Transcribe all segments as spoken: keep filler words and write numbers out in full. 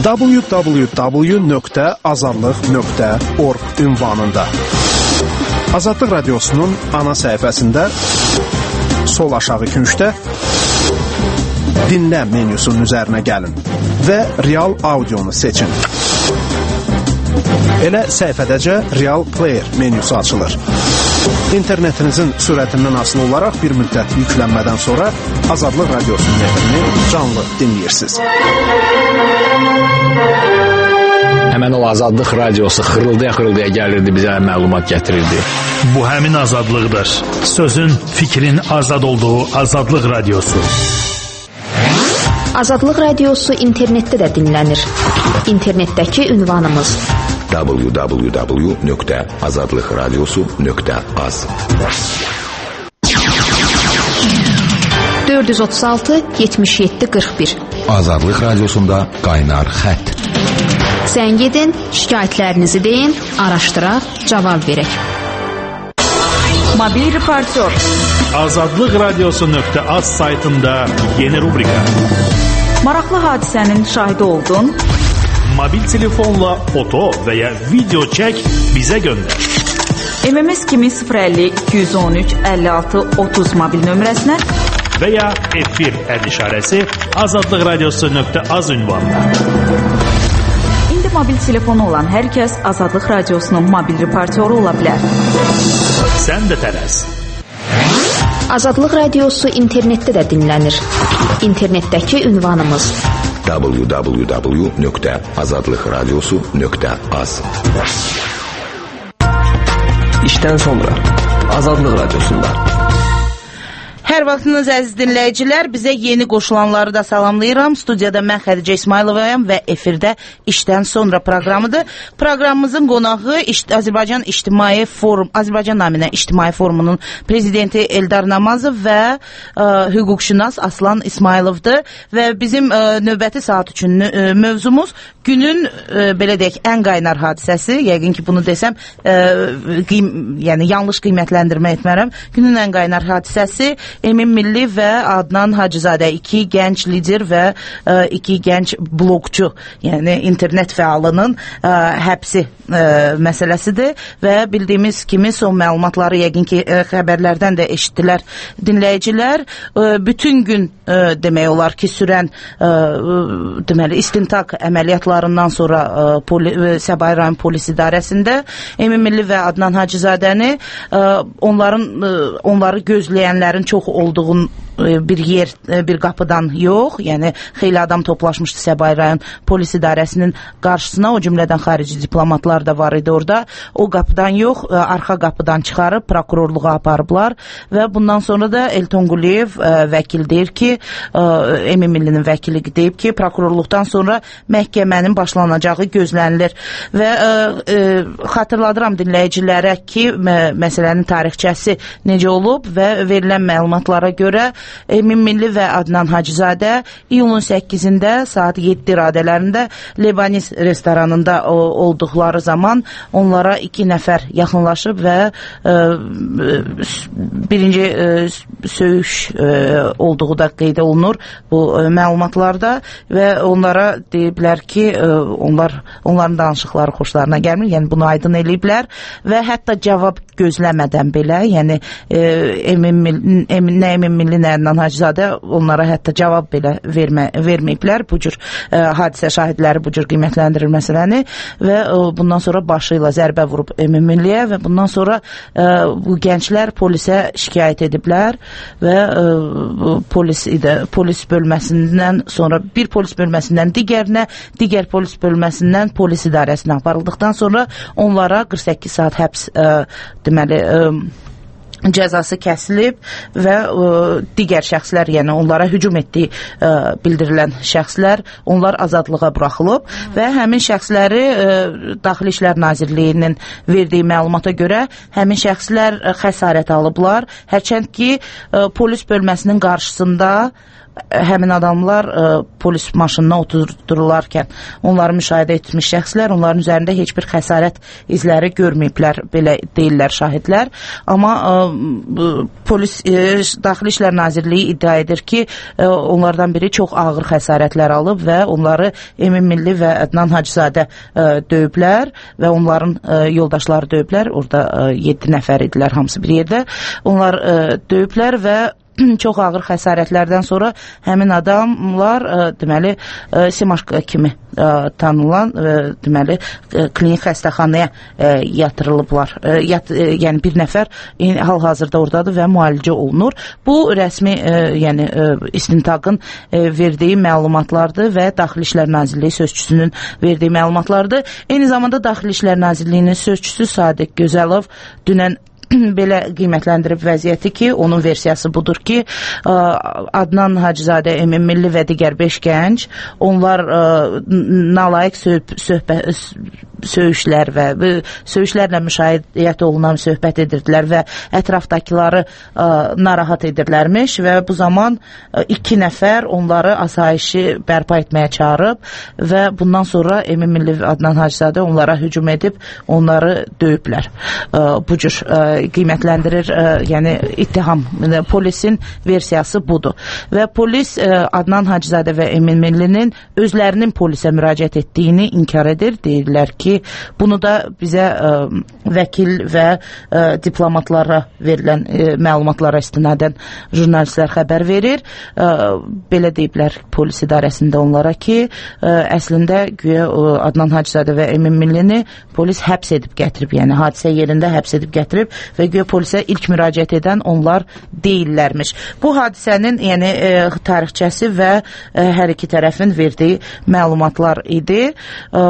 w w w nöqtə azadlıq nöqtə org ünvanında. Azadlıq Radiosu'nun ana səhifəsində sol aşağı küncdə dinlə menyusunun üzərinə gəlin və real audionu seçin. Elə səhifədəcə Real Player menyusu açılır. İnternetinizin sürətindən asılı olaraq bir müddət yüklənmədən sonra Azadlıq Radiosu'nun efrini canlı dinləyirsiniz. Həmən o Azadlıq Radiosu xırıldaya-xırıldaya gəlirdi, bizə məlumat gətirirdi. Bu həmin azadlıqdır. Sözün, fikrin azad olduğu Azadlıq Radiosu. Azadlıq Radiosu internetdə də dinlənir. İnternetdəki ünvanımız w w w nöqtə azadlıq radiosu nöqtə az. dörd yüz otuz altı yetmiş yeddi qırx bir Azadlıq Radiosunda qaynar xətt. Zəng edin, şikayətlərinizi deyin, araşdıraq, cavab verək. Mobil reportör. Azadlıq Radiosu nöqtə az saytında yeni rubrika. Maraqlı hadisənin şahidi oldun. Mobil telefonla foto və ya video çək, bizə göndər. M M S kimi sıfır əlli iki yüz on üç əlli altı otuz mobil nömrəsinə və ya efir əd işarəsi azadlıq radiosu nöqtə az ünvanına. İndi mobil telefonu olan hər kəs Azadlıq Radiosunun mobil reportyoru ola bilər. Sən də tələs. Azadlıq Radiosu internetdə də dinlənir. İnternetdəki ünvanımız w w w nöqtə azadlıq radiosu nöqtə az. İşdən sonra Azadlıq Radiosunda. Hər vaxtınız əziz dinləyicilər, bizə yeni qoşulanları da salamlayıram. Studiyada mən Xədicə İsmayılovayam və efirdə İşdən Sonra proqramıdır. Proqramımızın qonağı Azərbaycan İctimai Forum, Azərbaycan naminə İctimai Forumunun prezidenti Eldar Namazov və ə, hüquqşünas Aslan İsmayılovdur. Və bizim ə, növbəti saat üçün ə, mövzumuz günün ə, belə deyək ən qaynar hadisəsi. Yəqin ki bunu desəm ə, qeym yəni yanlış qiymətləndirmə etmərəm. Günün ən qaynar hadisəsi Emin Milli və Adnan Hacızadə, iki gənc lider və ə, iki gənc blogçu, yəni internet fəalının ə, həbsi ə, məsələsidir və bildiyimiz kimi son məlumatları yəqin ki ə, xəbərlərdən də eşitdilər dinləyicilər. Ə, bütün gün ə, demək olar ki sürən ə, deməli istintaq əməliyyatlarından sonra ə, poli, ə, Səbail rayon polis idarəsində Emin Milli və Adnan Hacızadəni ə, onların ə, onları gözləyənlərin çox olduğun bir yer, bir qapıdan yox, yəni xeyli adam toplaşmışdı Səbail rayon polis idarəsinin qarşısına, o cümlədən xarici diplomatlar da var idi orada. O qapıdan yox, arxa qapıdan çıxarıb prokurorluğa aparıblar və bundan sonra da Elton Quliyev vəkil deyir ki, Emin Millinin vəkili deyib ki, prokurorluqdan sonra məhkəmənin başlanacağı gözlənilir və ə, xatırladıram dinləyicilərə ki, məsələnin tarixçəsi necə olub və verilən məlumatlara görə Emin Milli və Adnan Hacızadə iyulun səkkizində saat yeddi radələrində Lebanis restoranında olduqları zaman onlara iki nəfər yaxınlaşıb və ə, birinci ə, söyüş ə, olduğu da qeyd olunur bu ə, məlumatlarda və onlara deyiblər ki, ə, onlar onların danışıqları xoşlarına gəlmir, yəni bunu aydın eləyiblər və hətta cavab gözləmədən belə, yəni ə, Emin Milli, Emin, nə Emin Milli, nə Adnan Hacızadə onlara hətta cavab belə vermə, verməyiblər. Bu cür ə, hadisə şahidləri bu cür qiymətləndirir məsələni və ə, bundan sonra başı ilə zərbə vurub Emin Milliyə və bundan sonra ə, bu gənclər polisə şikayət ediblər və ə, polis idi, polis bölməsindən sonra bir polis bölməsindən digərinə, digər polis bölməsindən polis idarəsinə aparıldıqdan sonra onlara qırx səkkiz saat həbs ə, deməli ə, cəzası kəsilib və ə, digər şəxslər, yəni onlara hücum etdiyi ə, bildirilən şəxslər, onlar azadlığa buraxılıb və həmin şəxsləri ə, Daxili İşlər Nazirliyinin verdiyi məlumata görə həmin şəxslər ə, xəsarət alıblar. Hərçənd ki, ə, polis bölməsinin qarşısında həmin adamlar ə, polis maşınına oturdurularkən onları müşahidə etmiş şəxslər, onların üzərində heç bir xəsarət izləri görməyiblər, belə deyirlər şahidlər. Amma ə, polis, Daxili İşlər Nazirliyi iddia edir ki, onlardan biri çox ağır xəsarətlər alıb və onları Emin Milli və Adnan Hacızadə döyüblər və onların yoldaşları döyüblər. Orada yeddi nəfər idilər, hamısı bir yerdə. Onlar döyüblər və çox ağır xəsarətlərdən sonra həmin adamlar deməli Simaşq kimi tanınan deməli klinik xəstəxanaya yatırılıblar. Yat, yəni bir nəfər hal-hazırda oradadır və müalicə olunur. Bu rəsmi yəni istintaqın verdiyi məlumatlardır və Daxili İşlər Nazirliyi sözçüsünün verdiyi məlumatlardır. Eyni zamanda Daxili İşlər Nazirliyinin sözçüsü Sadiq Gözəlov dünən belə qiymətləndirib vəziyyəti ki, onun versiyası budur ki, Adnan Hacızadə, Emin Milli və digər beş gənc, onlar nalayiq söhbət söyüşlər və söyüşlərlə müşahidiyyət olunan söhbət edirdilər və ətrafdakıları ə, narahat edirlərmiş və bu zaman ə, iki nəfər onları asayişi bərpa etməyə çağırıb və bundan sonra Emin Milli və Adnan Hacızadə onlara hücum edib onları döyüblər. Ə, bu cür ə, qiymətləndirir, ə, yəni ittiham, polisin versiyası budur. Və polis ə, Adnan Hacızadə və Emin Millinin özlərinin polisə müraciət etdiyini inkar edir. Deyirlər ki, bunu da bizə ə, vəkil və ə, diplomatlara verilən ə, məlumatlara istinadən jurnalistlər xəbər verir. Ə, belə deyiblər polis idarəsində onlara ki, ə, əslində güya ə, Adnan Hacızadə və Emin Millini polis həbs edib gətirib, yəni hadisə yerində həbs edib gətirib və güya polisə ilk müraciət edən onlar deyillərmiş. Bu hadisənin yəni ə, tarixçəsi və ə, hər iki tərəfin verdiyi məlumatlar idi. Ə,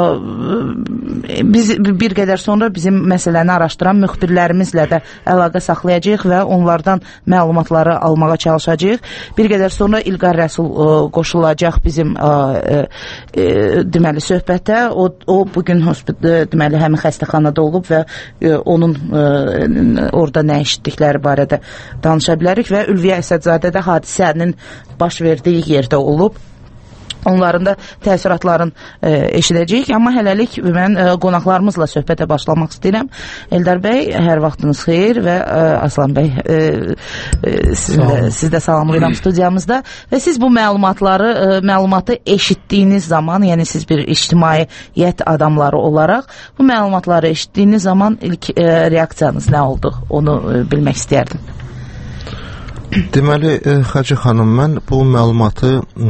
Biz bir qədər sonra bizim məsələni araşdıran müxbirlərimizlə də əlaqə saxlayacağıq və onlardan məlumatları almağa çalışacağıq. Bir qədər sonra İlqar Rəsul ə, qoşulacaq bizim ə, ə, deməli söhbətə. O, o bugün hospital, deməli həmin xəstəxanada olub və ə, onun ə, orada nə eşitdikləri barədə danışa bilərik və Ülviyə Əsədzadə də hadisənin baş verdiyi yerdə olub. Onların da təəssüratların e, eşidəcəyik, amma hələlik mən e, qonaqlarımızla söhbətə başlamaq istəyirəm. Eldar bəy, hər vaxtınız xeyir və e, Aslan bəy, e, e, siz, də, siz də salamlayıram studiyamızda və siz bu məlumatları, e, məlumatı eşitdiyiniz zaman, yəni siz bir ictimaiyyət adamları olaraq bu məlumatları eşitdiyiniz zaman ilk e, reaksiyanız nə oldu? Onu e, bilmək istəyərdim. Deməli, Xacı xanım, mən bu məlumatı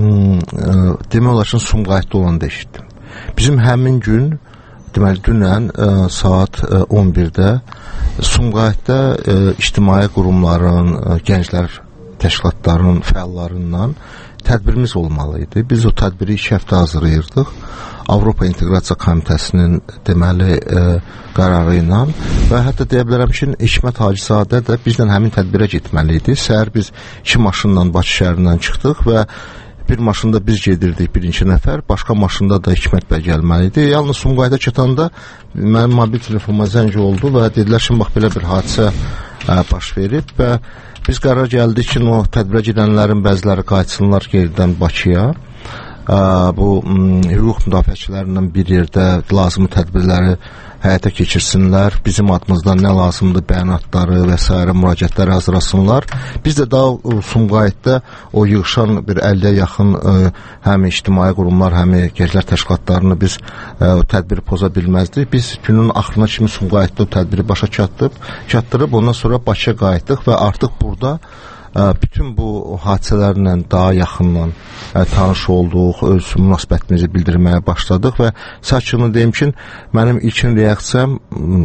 demək olar ki, Sumqayıtda olanda eşitdim. Bizim həmin gün, deməli, dünən saat on birdə Sumqayıtda ictimai qurumların, gənclər təşkilatlarının fəallarından tədbirimiz olmalı idi. Biz o tədbiri iki həftə hazırlayırdıq. Avropa İnteqrasiya Komitəsinin deməli e, qərarı ilə və hətta deyə bilərəm ki, Hikmət Hacızadə də bizlə həmin tədbirə getməli idi. Səhər biz iki maşınla Bakı şəhərindən çıxdıq və bir maşında biz gedirdik, birinci nəfər, başqa maşında da Hikmət bəy gəlməli idi. Yalnız Sumqayıta çatanda mənim mobil telefonuma zəng oldu və dedilər ki, bax belə bir hadisə ə, baş verib və biz qərar gəldik ki, o tədbirə gedənlərin bəziləri qayıtsınlar geridən Bakıya. Ə, bu hüquq müdafiəçilərindən bir yerdə lazımi tədbirləri həyata keçirsinlər, bizim adımızdan nə lazımdır bəyanatları və s. müraciətləri hazırlasınlar. Biz də daha Sumqayıtda o yığışan bir əlliyə yaxın ə, həm ictimai qurumlar, həm gənclər təşkilatlarını biz ə, o tədbiri poza bilməzdik. Biz günün axırına kimi Sumqayıtda o tədbiri başa çatdıb, çatdırıb ondan sonra Bakıya qayıtdıq və artıq burada bütün bu hadisələrlə daha yaxından ə, tanış olduq, öz münasibətimizi bildirməyə başladıq və saçını deyim ki, mənim ilkin reaksiyam,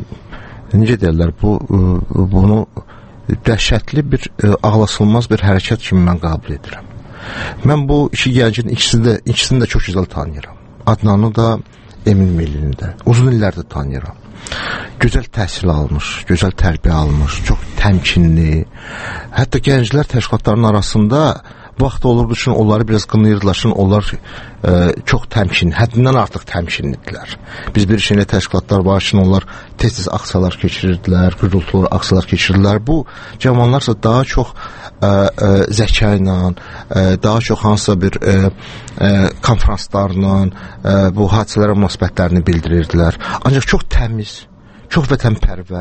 necə deyirlər, bu, bunu dəhşətli bir, ağlasılmaz bir hərəkət kimi mən qəbul edirəm. Mən bu iki gəncin ikisini də, ikisini də çox gözəl tanıyıram. Adnanı da, Emin Millini də. Uzun illərdir tanıyıram. Gözəl təhsil almış, gözəl tərbiyə almış, çox təmkinli. Hətta gənclər təşkilatlarının arasında vaxt olurdu ki, onları biraz qınayırdılar ki, onlar e, çox təmkin, həddindən artıq təmkinlidirlər. Biz bir şeylə təşkilatlar var ki, onlar tez-tez aksiyalar keçirirdilər, gürültülü aksiyalar keçirirdilər. Bu cavanlarsa daha çox e, e, zəka ilə, e, daha çox hansısa bir e, e, konferanslarla e, bu hadisələrə münasibətlərini bildirirdilər. Ancaq çox təmiz, çox vətənpərvər,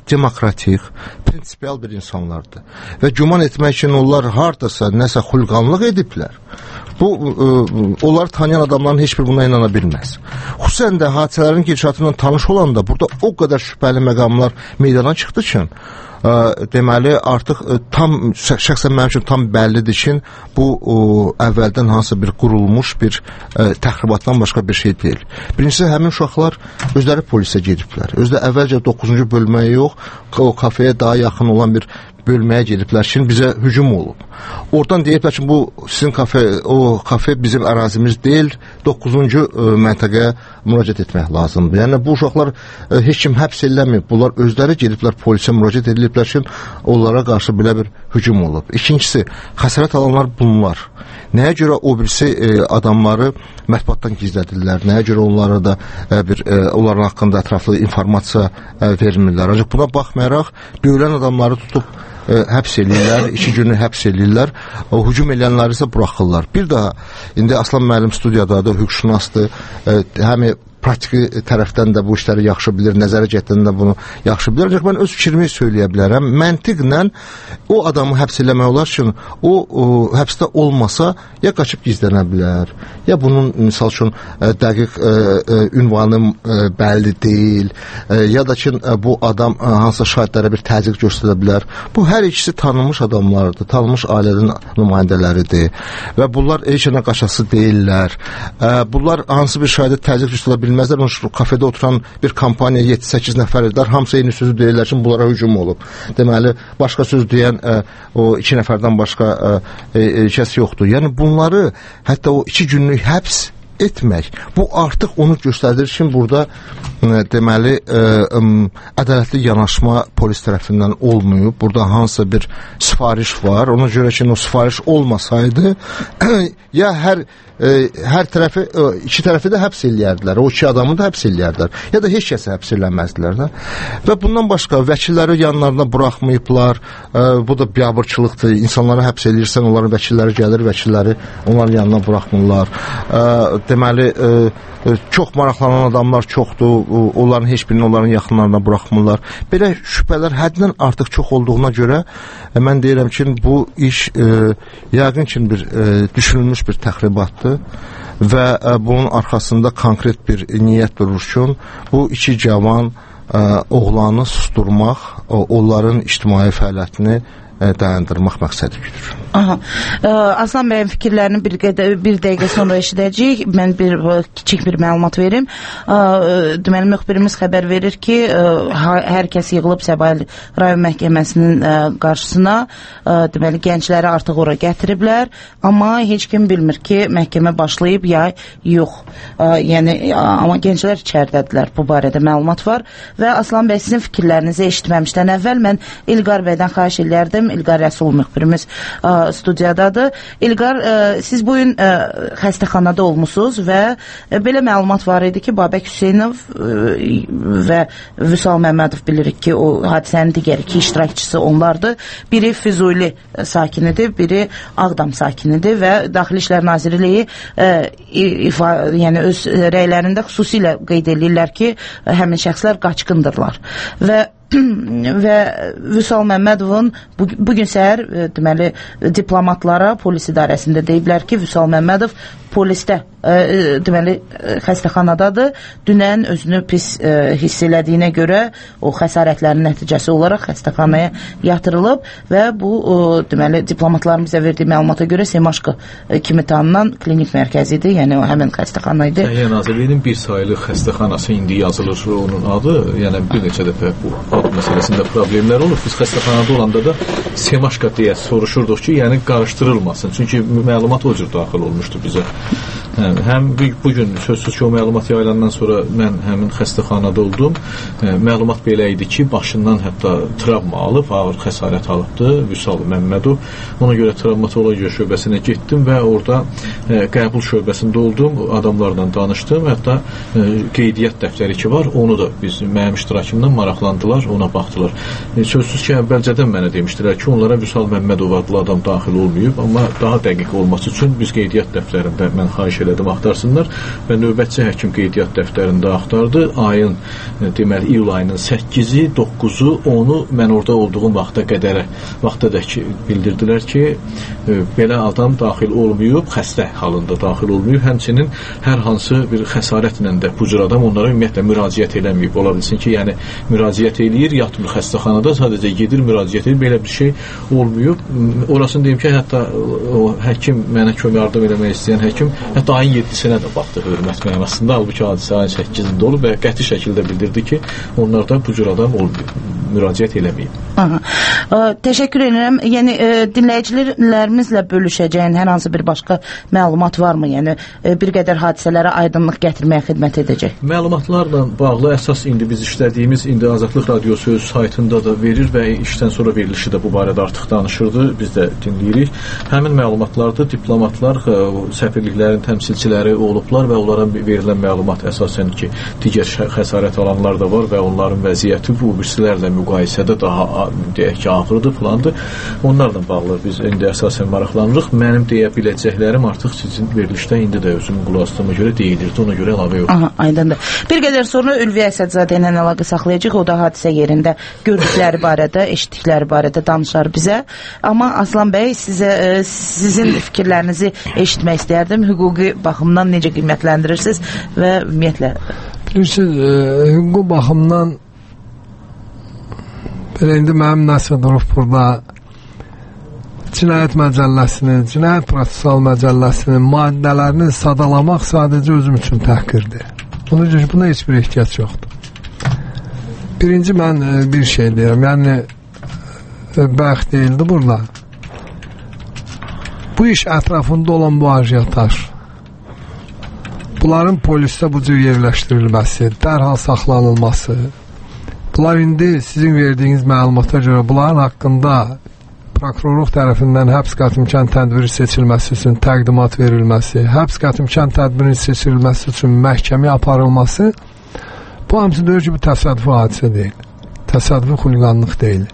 demokratik, prinsipial bir insanlardır. Və güman etmək üçün onlar hardasa nəsə xulqanlıq ediblər. Bu, e, onları tanıyan adamların heç bir buna inana bilməz. Xüsusən də hadisələrin gedişatından tanış olanda burada o qədər şübhəli məqamlar meydana çıxdı ki, ə, deməli artıq ə, tam şəxsən mənim üçün tam bəllidir ki, bu ə, əvvəldən hansısa bir qurulmuş bir ə, təxribatdan başqa bir şey deyil. Birincisi, həmin uşaqlar özləri polisə gediblər. Özdə əvvəlcə doqquzuncu bölməyə yox, o kafeyə daha yaxın olan bir bölməyə gediblər ki, bizə hücum olub. Oradan deyiblər ki, bu sizin kafe, o kafe bizim ərazimiz deyil, doqquzuncu məntəqəyə müraciət etmək lazımdır. Yəni bu uşaqlar ə, heç kim həbs eləməyib. Bunlar özləri gediblər polisə müraciət ediliblər ki, onlara qarşı belə bir hücum olub. İkincisi, xəsarət alanlar bunlar. Nəyə görə o birisi e, adamları mətbuatdan gizlədirlər? Nəyə görə onlara da e, bir e, onların haqqında ətraflı informasiya e, vermirlər? Ancaq buna baxmayaraq döyülən adamları tutub e, həbs eləyirlər, iki günü həbs eləyirlər. O hücum edənləri isə buraxırlar. Bir daha indi Aslan müəllim studiyadadır, hüquqşünasdır. E, həm praktiki tərəfdən də bu işləri yaxşı bilir, nəzərə cəhətdən də bunu yaxşı bilir. Ancaq mən öz fikrimi söyləyə bilərəm. Məntiqlə o adamı həbs eləmək olar ki, o, o həbsdə olmasa ya qaçıb gizlənə bilər, ya bunun misal üçün ə, dəqiq ə, ə, ünvanı ə, bəlli deyil, ə, ya da ki ə, bu adam ə, hansısa şahidlərə bir təzyiq göstərə bilər. Bu hər ikisi tanınmış adamlardır, tanınmış ailənin nümayəndələridir və bunlar heç yana qaçası deyirlər. Ə, bunlar hansı bir şahidə təzyiq göstərə bilməzlər. O kafedə oturan bir kampaniya yeddi səkkiz nəfər edilər. Hamısı eyni sözü deyirlər ki, bunlara hücum olub. Deməli, başqa söz deyən ə, o iki nəfərdən başqa ə, ə, kəs yoxdur. Yəni bunları hətta o iki günlük həbs etmək, bu artıq onu göstərir ki, burada ə, deməli ə, ə, ədalətli yanaşma polis tərəfindən olmayıb. Burada hansısa bir sifariş var. Ona görə ki, o sifariş olmasaydı ya hər ə, hər tərəfi, ə, iki tərəfi də həbs eləyərdilər. O iki adamı da həbs eləyərdilər. Ya da heç kəsə həbs eləməzdilər də. Və bundan başqa vəkilləri yanlarına buraxmayıblar. Ə, bu da biabırçılıqdır. İnsanları həbs eləyirsən, onların vəkilləri gəlir, vəkilləri onların yanına buraxmırlar. Ə, deməli, ə, çox maraqlanan adamlar çoxdur. Onların heç birini onların yaxınlarına buraxmırlar. Belə şübhələr həddən artıq çox olduğuna görə ə, mən deyirəm ki, bu iş ə, yəqin ki, bir ə, düşünülmüş bir təxribatdır və ə, bunun arxasında konkret bir niyyət durur ki, bu iki cavan ə, oğlanı susturmaq, ə, onların ictimai fəaliyyətini ə, dayandırmaq məqsədi güdür. Aha. Ə, Aslan bəyin fikirlərini bir, bir dəqiqə sonra eşidəcəyik. Mən bir kiçik bir məlumat verim. Ə, deməli, müxbirimiz xəbər verir ki, ə, hər kəs yığılıb Səbail rayon məhkəməsinin ə, qarşısına. Ə, deməli, gəncləri artıq ora gətiriblər, amma heç kim bilmir ki, məhkəmə başlayıb ya yox. Ə, yəni, amma gənclər içəridədirlər. Bu barədə məlumat var. Və Aslan bəy, sizin fikirlərinizi eşitməmişdən əvvəl mən İlqar bəydən xahiş edərdim. İlqar Rəsul müxbirimiz ə, studiyadadır. İlqar, ə, siz bugün ə, xəstəxanada olmusunuz və ə, belə məlumat var idi ki, Babək Hüseynov ə, və Vüsal Məmmədov bilirik ki, o hadisənin digər iki iştirakçısı onlardır. Biri Füzuli sakinidir, biri Ağdam sakinidir və Daxili İşlər Nazirliyi ə, ifa, yəni öz rəylərində xüsusilə qeyd edirlər ki, həmin şəxslər qaçqındırlar. Və və Vüsal Məmmədovun bu, bugün səhər deməli diplomatlara polis idarəsində deyiblər ki, Vüsal Məmmədov polisdə ə, deməli xəstəxanadadır. Dünən özünü pis ə, hiss elədiyinə görə o xəsarətlərin nəticəsi olaraq xəstəxanaya yatırılıb və bu ə, deməli diplomatların bizə verdiyi məlumata görə Semaşqa kimi tanınan klinik mərkəzidir. Yəni o həmin xəstəxana idi. Səhiyyə Nazirliyinin bir sayılı xəstəxanası indi yazılır onun adı. Yəni bir neçə dəfə bu ad məsələsində problemlər olur. Biz xəstəxanada olanda da Semaşqa deyə soruşurduq ki, yəni qarışdırılmasın. Çünki məlumat o cür daxil olmuşdu bizə. Hə, həm bugün sözsüz ki, o məlumat yayılandan sonra mən həmin xəstəxanada oldum. Hə, məlumat belə idi ki, başından hətta travma alıb, ağır xəsarət alıbdı Vüsal Məmmədov. Ona görə travmatologiya şöbəsinə getdim və orada ə, qəbul şöbəsində oldum, adamlarla danışdım. Hətta ə, qeydiyyat dəftəri ki var, onu da biz mənim iştirakımdan maraqlandılar, ona baxdılar. E, sözsüz ki, əvvəlcədən mənə demişdilər ki, onlara Vüsal Məmmədov adlı adam daxil olmayıb, amma daha dəqiq olması üçün biz qeydiyyat dəftərində mən xahiş elədim, axtarsınlar və növbətçi həkim qeydiyyat dəftərində axtardı. Ayın, deməli, iyul ayının səkkizi, doqquzu, onu mən orada olduğum vaxta qədərə, vaxtadək bildirdilər ki, belə adam daxil olmayıb, xəstə halında daxil olmayıb, həmçinin hər hansı bir xəsarətlə də bu cür adam onlara ümumiyyətlə müraciət eləməyib. Ola bilsin ki, yəni müraciət eləyir, yatmır xəstəxanada, sadəcə gedir, müraciət edir, belə bir şey olmayıb. Orasını deyim ki, hətta o həkim, mənə kömək yardım eləmək istəyən həkim, hətta ayın yeddisinə də baxdı hörmət mənasında, halbuki hadisə ayın səkkizində olub və qəti şəkildə bildirdi ki, onlarda bu cür adam olmayıb, müraciət eləməyib. Aha. Ə, təşəkkür edirəm. Yəni ə, dinləyicilərimizlə bölüşəcəyin hər hansı bir başqa məlumat varmı? Yəni ə, bir qədər hadisələrə aydınlıq gətirməyə xidmət edəcək. Məlumatlarla bağlı əsas indi biz işlədiyimiz indi Azadlıq Radiosu öz saytında da verir və işdən sonra verilişi də bu barədə artıq danışırdı. Biz də dinləyirik. Həmin məlumatlarda diplomatlar, ə, səfirliklərin təmsilçiləri olublar və onlara verilən məlumat əsasən ki, digər xəsarət alanlar da var və onların vəziyyəti bu birisilərlə müqayisədə daha deyək ki, ağırdır falandır. Onlarla bağlı biz indi əsasən maraqlanırıq. Mənim deyə biləcəklərim artıq sizin verilişdə indi də özümün qulaq asdığıma görə deyilirdi. Ona görə əlavə yox. Aha, aydındır. Bir qədər sonra Ülviyə Əsədzadə ilə əlaqə saxlayacaq. O da hadisə yerində gördükləri barədə, eşitdikləri barədə danışar bizə. Amma Aslan bəy, sizə sizin fikirlərinizi eşitmək istəyərdim. Hüquqi baxımdan necə qiymətləndirirsiniz və ümumiyyətlə? Bilirsiniz, e, hüquqi baxımdan belə indi mənim nəsə durub burada Cinayət Məcəlləsinin, Cinayət Prosessual Məcəlləsinin maddələrini sadalamaq sadəcə özüm üçün təhqirdir. Buna, buna heç bir ehtiyac yoxdur. Birinci mən e, bir şey deyirəm, yəni e, bəxt deyildi burada. Bu iş ətrafında olan bu ajiyataj, bunların polisdə bu cür yerləşdirilməsi, dərhal saxlanılması, bunlar indi sizin verdiyiniz məlumata görə bunların haqqında prokurorluq tərəfindən həbs qətimkan tədbiri seçilməsi üçün təqdimat verilməsi, həbs qətimkan tədbirinin seçilməsi üçün məhkəməyə aparılması, bu hamısı deyir ki, bu təsadüfi hadisə deyil. Təsadüfi xuliqanlıq deyil.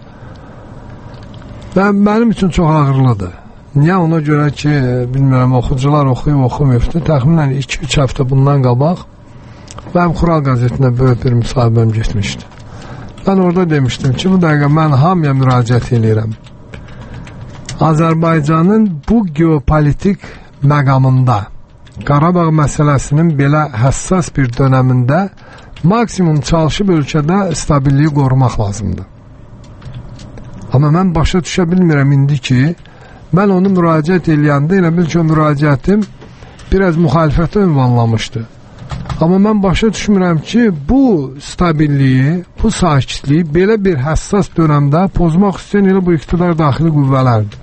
Və mənim üçün çox ağırlıdır. Niyə? Ona görə ki, bilmirəm, oxucular oxuyub oxumayıbdır. Təxminən iki üç həftə bundan qabaq mənim Xural qəzetində böyük bir müsahibəm getmişdi. Mən orada demişdim ki, bu dəqiqə mən hamıya müraciət edirəm. Azərbaycanın bu geopolitik məqamında, Qarabağ məsələsinin belə həssas bir dönəmində maksimum çalışıb ölkədə stabilliyi qorumaq lazımdır. Amma mən başa düşə bilmirəm indi ki, mən onu müraciət eləyəndə elə bil ki, o müraciətim biraz müxalifətə ünvanlamışdı. Amma mən başa düşmürəm ki, bu stabilliyi, bu sakitliyi belə bir həssas dönəmdə pozmaq istəyən elə bu iqtidar daxili qüvvələrdir.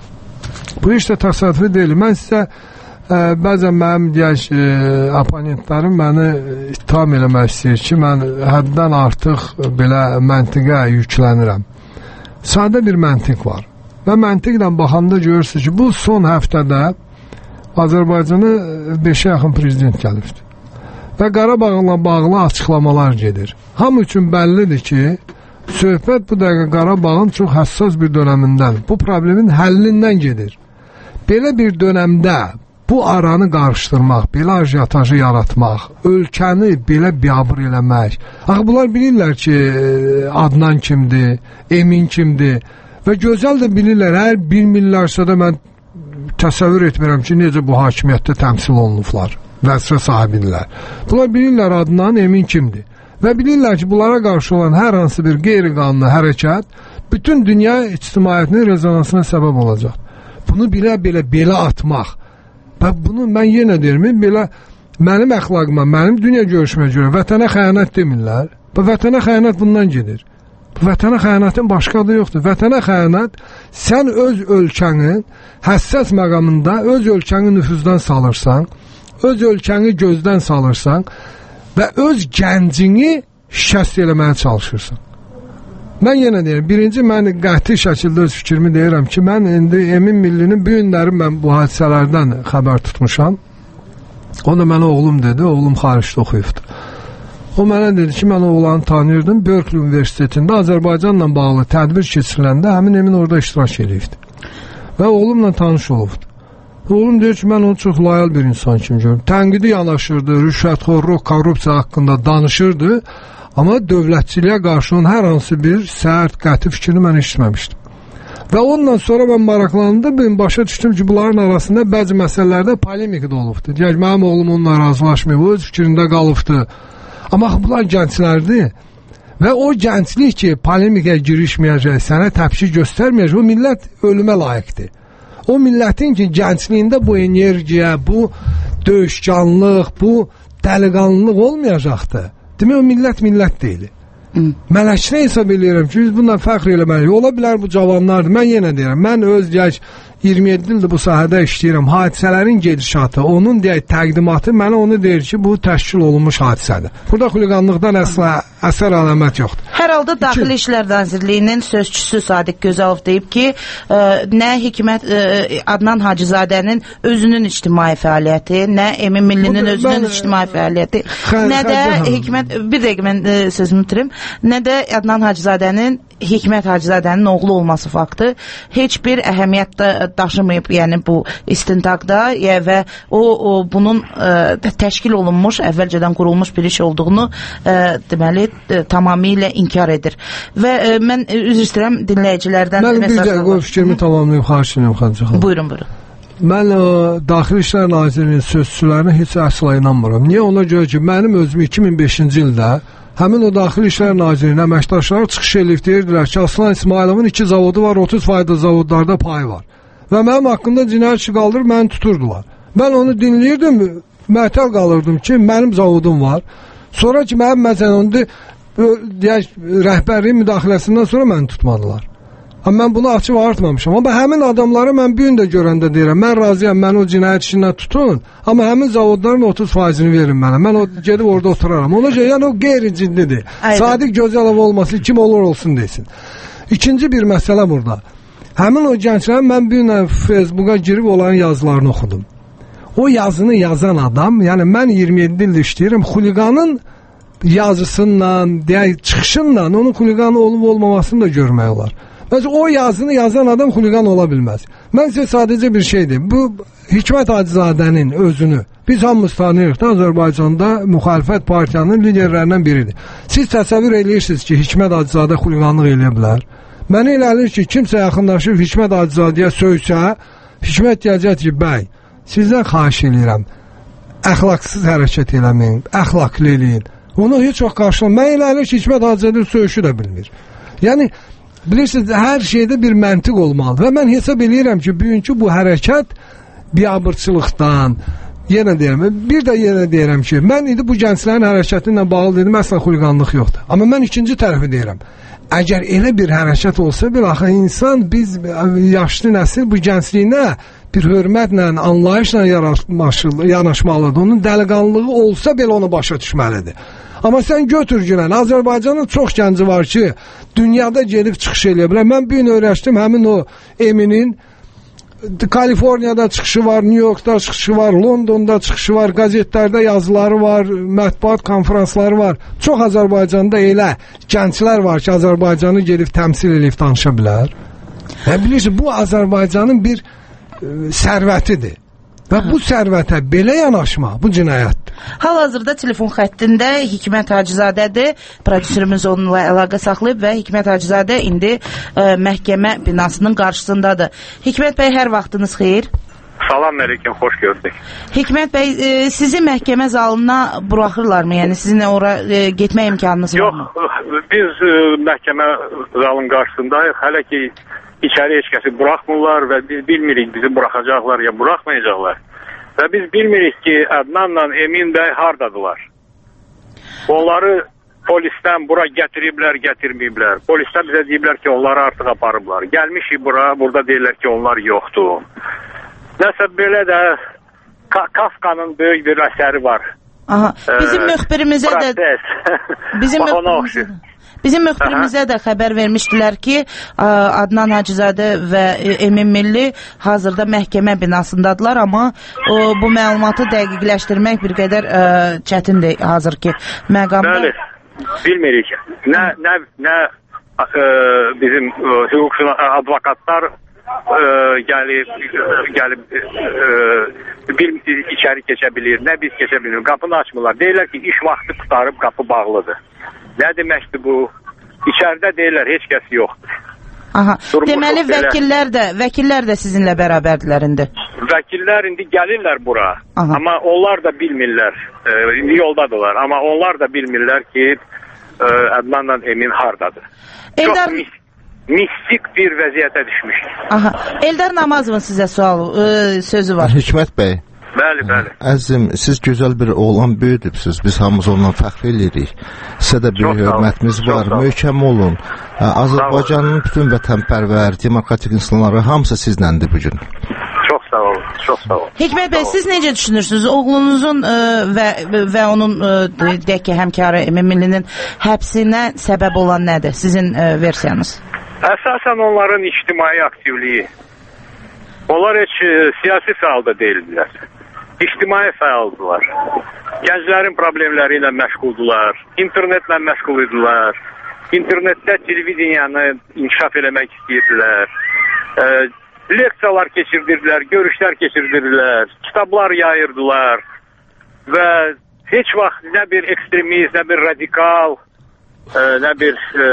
Bu iş də təsadüfi deyil. Mən sizə ə, bəzən mənim deyək, ə, oponentlərim məni ittiham eləmək istəyir ki, mən həddən artıq belə məntiqə yüklənirəm. Sadə bir məntiq var. Və məntiqlə baxanda görürsünüz ki, bu son həftədə Azərbaycanı beşə yaxın prezident gəlibdir. Və Qarabağla bağlı açıqlamalar gedir. Hamı üçün bəllidir ki, söhbət bu dəqiqə Qarabağın çox həssas bir dönəmindən, bu problemin həllindən gedir. Belə bir dönəmdə bu aranı qarışdırmaq, belə ajiyatajı yaratmaq, ölkəni belə biabır eləmək. Axı bunlar bilirlər ki, Adnan kimdir, Emin kimdir və gözəl də bilirlər, hər bilmirlərsə də mən təsəvvür etmirəm ki, necə bu hakimiyyətdə təmsil olunublar, vəzifə sahibidirlər. Bunlar bilirlər Adnan, Emin kimdir və bilirlər ki, bunlara qarşı olan hər hansı bir qeyri-qanuni hərəkət bütün dünya ictimaiyyətinin rezonansına səbəb olacaq. Bunu belə-belə belə atmaq və bunu mən yenə deyirəm, belə mənim əxlaqıma, mənim dünya görüşümə görə vətənə xəyanət demirlər. Bu vətənə xəyanət bundan gedir. Bu vətənə xəyanətin başqa adı yoxdur. Vətənə xəyanət sən öz ölkənin həssas məqamında öz ölkəni nüfuzdan salırsan, öz ölkəni gözdən salırsan və öz gəncini şikəst eləməyə çalışırsan. Mən yenə deyirəm, birinci mən qəti şəkildə öz fikrimi deyirəm ki, mən indi Emin Millinin bu günləri mən bu hadisələrdən xəbər tutmuşam. O da mənə oğlum dedi, oğlum xaricdə oxuyubdur. O mənə dedi ki, mən oğlanı tanıyırdım, Berkeley Universitetində Azərbaycanla bağlı tədbir keçiriləndə həmin Emin orada iştirak edibdi. Və oğlumla tanış olubdu. Oğlum deyir ki, mən onu çox loyal bir insan kimi görürüm. Tənqidi yanaşırdı, rüşvətxorluq, korrupsiya haqqında danışırdı, amma dövlətçiliyə qarşı onun hər hansı bir sərt, qəti fikrini mən eşitməmişdim. Və ondan sonra mən maraqlandım, ben başa düşdüm ki, bunların arasında bəzi məsələlərdə polemik də olubdur. Deyək, mənim oğlum onunla razılaşmıyor, o öz fikrində qalıbdır. Amma bunlar gənclərdir. Və o gənclik ki, polemikə girişməyəcək, sənə təpki göstərməyəcək, o millət ölümə layiqdir. O millətin ki, gəncliyində bu energiya, bu döyüşkanlıq, bu dəliqanlılıq olmayacaqdır. Demək, o millət millət deyil. Mələkçinə hesab edirəm ki, biz bundan fəxr eləməliyik. Ola bilər bu cavanlardır. Mən yenə deyirəm, mən öz deyək, iyirmi yeddi ildir bu sahədə işləyirəm. Hadisələrin gedişatı, onun deyək, təqdimatı mənə onu deyir ki, bu təşkil olunmuş hadisədir. Burada xuliqanlıqdan əsla əsər əlamət yoxdur. Hər halda Daxili İşlər Nazirliyinin sözçüsü Sadiq Gözəlov deyib ki, ə, nə Hikmət ə, Adnan Hacızadənin özünün ictimai fəaliyyəti, nə Emin Millinin bu, özünün mən, ictimai fəaliyyəti, xə, nə də Hikmət, bir dəqiqə mən ə, sözümü bitirim, nə də Adnan Hacızadənin Hikmət Hacızadənin oğlu olması faktı heç bir əhəmiyyət daşımayıb, yəni bu istintaqda və o, o bunun ə, təşkil olunmuş, əvvəlcədən qurulmuş bir iş olduğunu ə, deməli ə, tamamilə inkar edir. Və ə, mən üzr istəyirəm dinləyicilərdən mən bir dəqiqə o fikrimi tamamlayım, xahiş edirəm Xancı xanım. Buyurun, buyurun. Mən ə, Daxili İşlər Nazirliyinin sözçülərinə heç əsla inanmıram. Niyə? Ona görə ki, mənim özüm iki min beşinci ildə həmin o Daxili İşlər Nazirliyinin əməkdaşları çıxış edib deyirdilər ki, Aslan İsmayılovun iki zavodu var, otuz faiz zavodlarda payı var. Və mənim haqqında cinayət işi qaldırıb məni tuturdular. Mən onu dinləyirdim, məhtəl qalırdım ki, mənim zavodum var. Sonra ki, mənim məsələndə deyək, rəhbərliyin müdaxiləsindən sonra məni tutmadılar. Amma mən bunu açıb artmamışam. Amma həmin adamları mən bir gün də görəndə deyirəm, mən razıyam, məni o cinayət işindən tutun, amma həmin zavodların otuz faizini verin mənə. Mən o, gedib orada oturaram. Ona görə, yəni o qeyri-ciddidir. Sadiq Gözəlov olması, kim olur olsun desin. İkinci bir məsələ burada. Həmin o gənclərin mən bir gün Facebook'a girib onların yazılarını oxudum. O yazını yazan adam, yəni mən iyirmi yeddi ildir işləyirəm, xuliqanın yazısından, deyək, çıxışınla onun xuliqanı olub olmamasını da görmək olar. Mesela o yazını yazan adam xuliqan ola bilməz. Mən sizə sadəcə bir şeydir. Bu Hikmət Hacızadənin özünü biz hamımız tanıyırıq da, Azərbaycanda müxalifət partiyanın liderlərindən biridir. Siz təsəvvür edirsiniz ki, Hikmət Hacızadə xuliqanlıq eləyə bilər. Mənə elə gəlir ki, kimsə yaxınlaşıb Hikmət Hacızadəyə söysə, Hikmət deyəcək ki, bəy, sizdən xahiş edirəm, əxlaqsız hərəkət eləməyin, əxlaqlı eləyin. Onu heç vaxt qarşılamayın. Mən elə gəlir ki, Hikmət Hacızadə söyüşü də bilmir. Yəni, bilirsiniz, hər şeydə bir məntiq olmalı və mən hesab edirəm ki, bugünkü bu hərəkət biabırçılıqdan, yenə deyirəm, bir də yenə deyirəm ki, mən indi bu gənclərin hərəkəti ilə bağlı dedim, əsla xuliqanlıq yoxdur. Amma mən ikinci tərəfi deyirəm, əgər elə bir hərəkət olsa, bir axı insan, biz yaşlı nəsil bu gəncliyinə bir hörmətlə, anlayışla yanaşmalıdır. Onun dəliqanlığı olsa belə onu başa düşməlidir. Amma sən götür günən, Azərbaycanın çox gənci var ki, dünyada gedib çıxış eləyə bilər. Mən bir gün öyrəşdim, həmin o Eminin Kaliforniyada çıxışı var, New Yorkda çıxışı var, Londonda çıxışı var, qəzetlərdə yazıları var, mətbuat konferansları var. Çox Azərbaycanda elə gənclər var ki, Azərbaycanı gedib təmsil edib danışa bilər. Və bilirsiniz, bu Azərbaycanın bir ə, sərvətidir. Və bu sərvətə belə yanaşma, bu cinayətdir. Hal-hazırda telefon xəttində Hikmət Hacızadədir. Prodüserimiz onunla əlaqə saxlayıb və Hikmət Hacızadə indi ə, məhkəmə binasının qarşısındadır. Hikmət bəy, hər vaxtınız xeyir. Salam əleykum, xoş gördük. Hikmət bəy, e, sizi məhkəmə zalına buraxırlarmı? Yəni sizin ora e, getmək imkanınız var mı? Yox, biz e, məhkəmə zalının qarşısındayıq. Hələ ki içəri heç kəsi buraxmırlar və biz bilmirik bizi buraxacaqlar ya buraxmayacaqlar. Və biz bilmirik ki, Ədnanla Emin bəy hardadılar. Onları polisdən bura gətiriblər, gətirməyiblər. Polislər bizə deyiblər ki, onları artıq aparıblar. Gəlmişik bura, burada deyirlər ki, onlar yoxdur. Nəsə belə də Ka Kafkanın böyük bir əsəri var. Aha, bizim ee, müxbirimizə də bizim müxbirimizə Bizim müxbirimizə də xəbər vermişdilər ki, Adnan Hacızadə və Emin Milli hazırda məhkəmə binasındadılar, amma o, bu məlumatı dəqiqləşdirmək bir qədər ə, çətindir hazır ki məqamda. Bəli, bilmirik. Nə, nə, nə ə, bizim ə, hüquqçu advokatlar e, gəlib, gəlib e, bir içəri keçə bilir, nə biz keçə bilirik. Qapını açmırlar. Deyirlər ki, iş vaxtı qutarıb, qapı bağlıdır. Nə deməkdir bu? İçəridə deyirlər, heç kəs yoxdur. Aha. Durumu Deməli vəkillər də, vəkillər də sizinlə bərabərdirlər indi. Vəkillər indi gəlirlər bura. Aha. Amma onlar da bilmirlər. E, indi yoldadırlar. Amma onlar da bilmirlər ki, e, Ədnanla Emin hardadır. Eldar... Çox mis mistik bir vəziyyətə düşmüşük. Aha. Eldar Namazovun sizə sual, e, sözü var. Hikmət bəy. Bəli, bəli. Əzizim, siz gözəl bir oğlan böyüdübsünüz. Biz hamımız ondan fəxr edirik. Sizə də bir hörmətimiz var. Möhkəm olun. Azərbaycanın bütün vətənpərvər, demokratik insanları hamısı sizləndir bu gün. Çox sağ olun. Çox sağ olun. Hikmət bəy, siz necə düşünürsünüz? Oğlunuzun ə, və və onun ə, deyək ki, həmkarı Emin Millinin həbsinə səbəb olan nədir? Sizin ə, versiyanız? Əsasən onların ictimai aktivliyi. Onlar heç ə, siyasi fəal da deyildilər. İctimai fəaldılar. Gənclərin problemləri ilə məşğuldular. İnternetlə məşğul idilər. İnternetdə televiziyanı inkişaf eləmək istəyirdilər. E, leksiyalar keçirdirdilər, görüşlər keçirdirdilər, kitablar yayırdılar və heç vaxt nə bir ekstremist, nə bir radikal, e, nə bir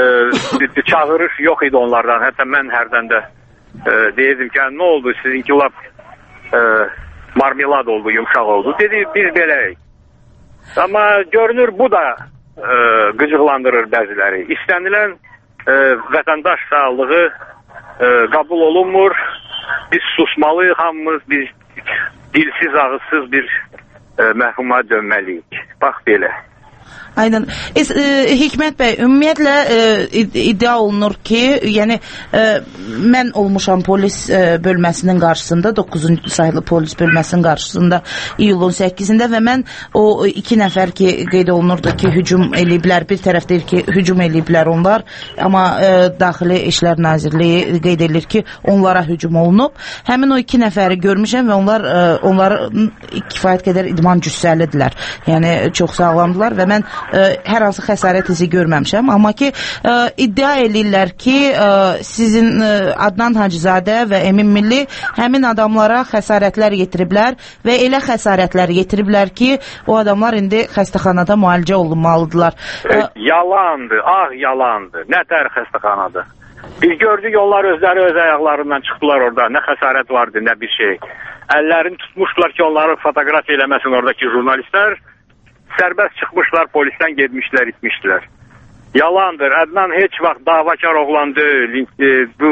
e, çağırış yox idi onlardan. Hətta mən hərdən də e, deyirdim ki, nə oldu, sizinki lap e, marmelad oldu, yumşaq oldu. Dedi, biz beləyik. Amma görünür bu da e, qıcıqlandırır bəziləri. İstənilən e, vətəndaş sağlığı e, qəbul olunmur. Biz susmalıyıq hamımız, biz dilsiz, ağızsız bir e, məhkuma dönməliyik. Bax belə. Aynen. Es, e, Hikmət bəy, ümumiyyətlə e, iddia olunur ki, yəni e, mən olmuşam polis e, bölməsinin qarşısında, doqquzuncu sayılı polis bölməsinin qarşısında iyulun səkkizində və mən o iki nəfər ki, qeyd olunurdu ki, hücum eləyiblər, bir tərəf deyir ki, hücum eləyiblər onlar, amma e, Daxili İşlər Nazirliyi qeyd edir ki, onlara hücum olunub. Həmin o iki nəfəri görmüşəm və onlar e, onların kifayət qədər idman cüssəlidirlər. Yəni çox sağlamdılar və mən Ə, hər hansı xəsarət izi görməmişəm, amma ki ə, iddia eləyirlər ki ə, sizin ə, Adnan Hacızadə və Emin Milli həmin adamlara xəsarətlər yetiriblər və elə xəsarətlər yetiriblər ki o adamlar indi xəstəxanada müalicə olunmalıdırlar. Ə, yalandır, ah yalandır, nə tər xəstəxanada. Biz gördük onlar özləri öz ayaqlarından çıxdılar orada, nə xəsarət vardı, nə bir şey. Əllərini tutmuşdular ki onları fotoqrafiya eləməsin oradakı jurnalistlər. Sərbəst çıxmışlar, polisdən getmişlər, itmişdilər. Yalandır. Adnan heç vaxt davakar oğlan deyil. Bu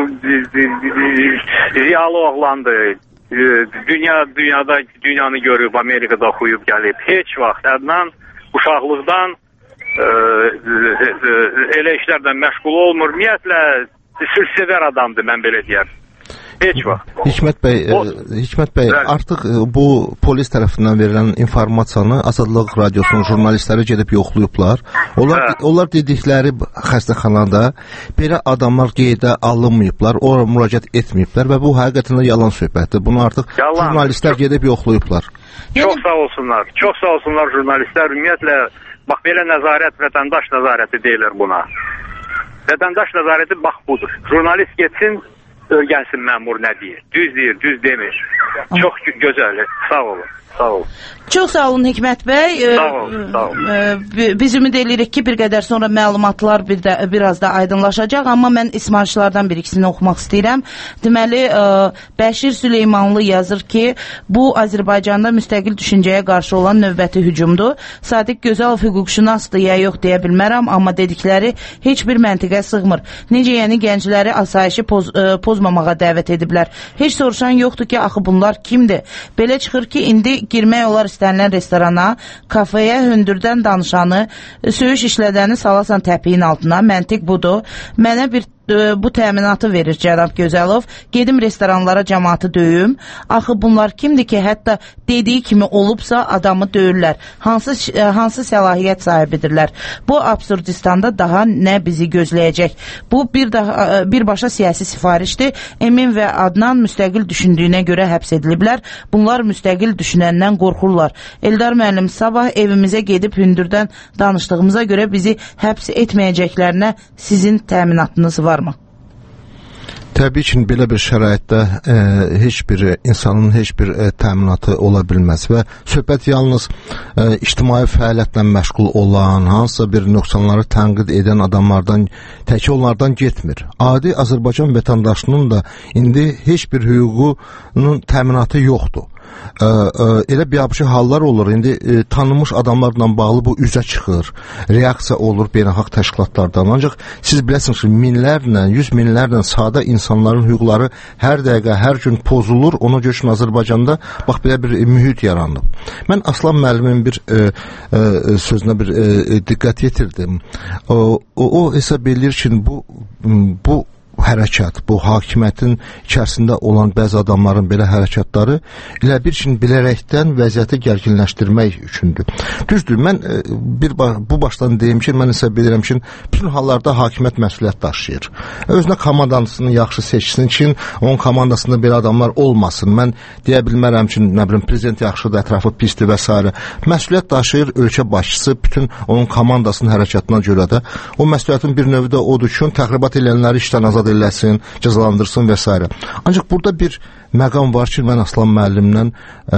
ziyalı oğlandır. Dünya dünyada dünyanı görüb, Amerikada oxuyub gəlib. Heç vaxt Adnan uşaqlıqdan e, e, elə işlərdən məşğul olmur. Ümumiyyətlə sülhsevər adamdır, mən belə deyərəm. Heç vaxt. Hikmət bəy, o, Hikmət bəy, bəli. Artıq bu polis tərəfindən verilən informasiyanı Azadlıq Radiosunun jurnalistləri gedib yoxlayıblar. Onlar hə. onlar dedikləri xəstəxanada belə adamlar qeydə alınmayıblar, ora müraciət etməyiblər və bu həqiqətən də yalan söhbətdir. Bunu artıq yalan. Jurnalistlər gedib yoxlayıblar. Çox sağ olsunlar. Çox sağ olsunlar jurnalistlər. Ümumiyyətlə bax belə nəzarət, vətəndaş nəzarəti deyilir buna. Vətəndaş nəzarəti bax budur. Jurnalist getsin, örgənsin məmur nə deyir. Düz deyir, düz demir. Çox gözəl. Sağ olun. Sağ olun. Çox sağ olun Hikmət bəy. Sağ olun, sağ olun. Biz ümid edirik ki, bir qədər sonra məlumatlar bir də, biraz da aydınlaşacaq, amma mən ismarışlardan bir ikisini oxumaq istəyirəm. Deməli, Bəşir Süleymanlı yazır ki, bu Azərbaycanda müstəqil düşüncəyə qarşı olan növbəti hücumdur. Sadiq Gözəlov hüquqşünasdır ya yox deyə bilmərəm, amma dedikləri heç bir məntiqə sığmır. Necə yəni gəncləri asayişi poz, pozmamağa dəvət ediblər. Heç soruşan yoxdur ki, axı bunlar kimdir? Belə çıxır ki, indi girmək olar istənilən restorana, kafeyə hündürdən danışanı, söyüş işlədəni salasan təpiyin altına, məntiq budur. Mənə bir bu təminatı verir cənab Gözəlov. Gedim restoranlara cəmaatı döyüm. Axı bunlar kimdir ki, hətta dediyi kimi olubsa adamı döyürlər. Hansı hansı səlahiyyət sahibidirlər? Bu absurdistanda daha nə bizi gözləyəcək? Bu bir daha birbaşa siyasi sifarişdir. Emin və Adnan müstəqil düşündüyünə görə həbs ediliblər. Bunlar müstəqil düşünəndən qorxurlar. Eldar müəllim, sabah evimizə gedib hündürdən danışdığımıza görə bizi həbs etməyəcəklərinə sizin təminatınız var mı? Təbii ki, belə bir şəraitdə e, heç bir insanın heç bir e, təminatı ola bilməz və söhbət yalnız e, ictimai fəaliyyətlə məşğul olan, hansısa bir nöqsanları tənqid edən adamlardan, tək onlardan getmir. Adi Azərbaycan vətəndaşının da indi heç bir hüququnun təminatı yoxdur. Ə, ə, elə biabırçı hallar olur. İndi ə, tanınmış adamlarla bağlı bu üzə çıxır, reaksiya olur beynəlxalq təşkilatlardan. Ancaq siz biləsiniz ki, minlərlə, yüz minlərlə sadə insanların hüquqları hər dəqiqə, hər gün pozulur. Ona görə ki, Azərbaycanda bax belə bir mühit yaranıb. Mən Aslan müəllimin bir ə, ə, sözünə bir ə, diqqət yetirdim. O, o, o hesab edir ki, bu bu hərəkat, bu hakimiyyətin içərisində olan bəzi adamların belə hərəkatları elə bir üçün bilərəkdən vəziyyəti gərginləşdirmək üçündür. Düzdür, mən bir bu başdan deyim ki, mən hesab edirəm ki, bütün hallarda hakimiyyət məsuliyyət daşıyır. Özünə komandasını yaxşı seçsin ki, onun komandasında belə adamlar olmasın. Mən deyə bilmərəm ki, nə bilim, prezident yaxşıdır, ətrafı pisdir və s. Məsuliyyət daşıyır ölkə başçısı bütün onun komandasının hərəkatına görə də. O məsuliyyətin bir növü də odur ki, təxribat edənləri işdən azad eləsin, cəzalandırsın və s. Ancaq burada bir məqam var ki, mən Aslan müəllimlə ə, ə,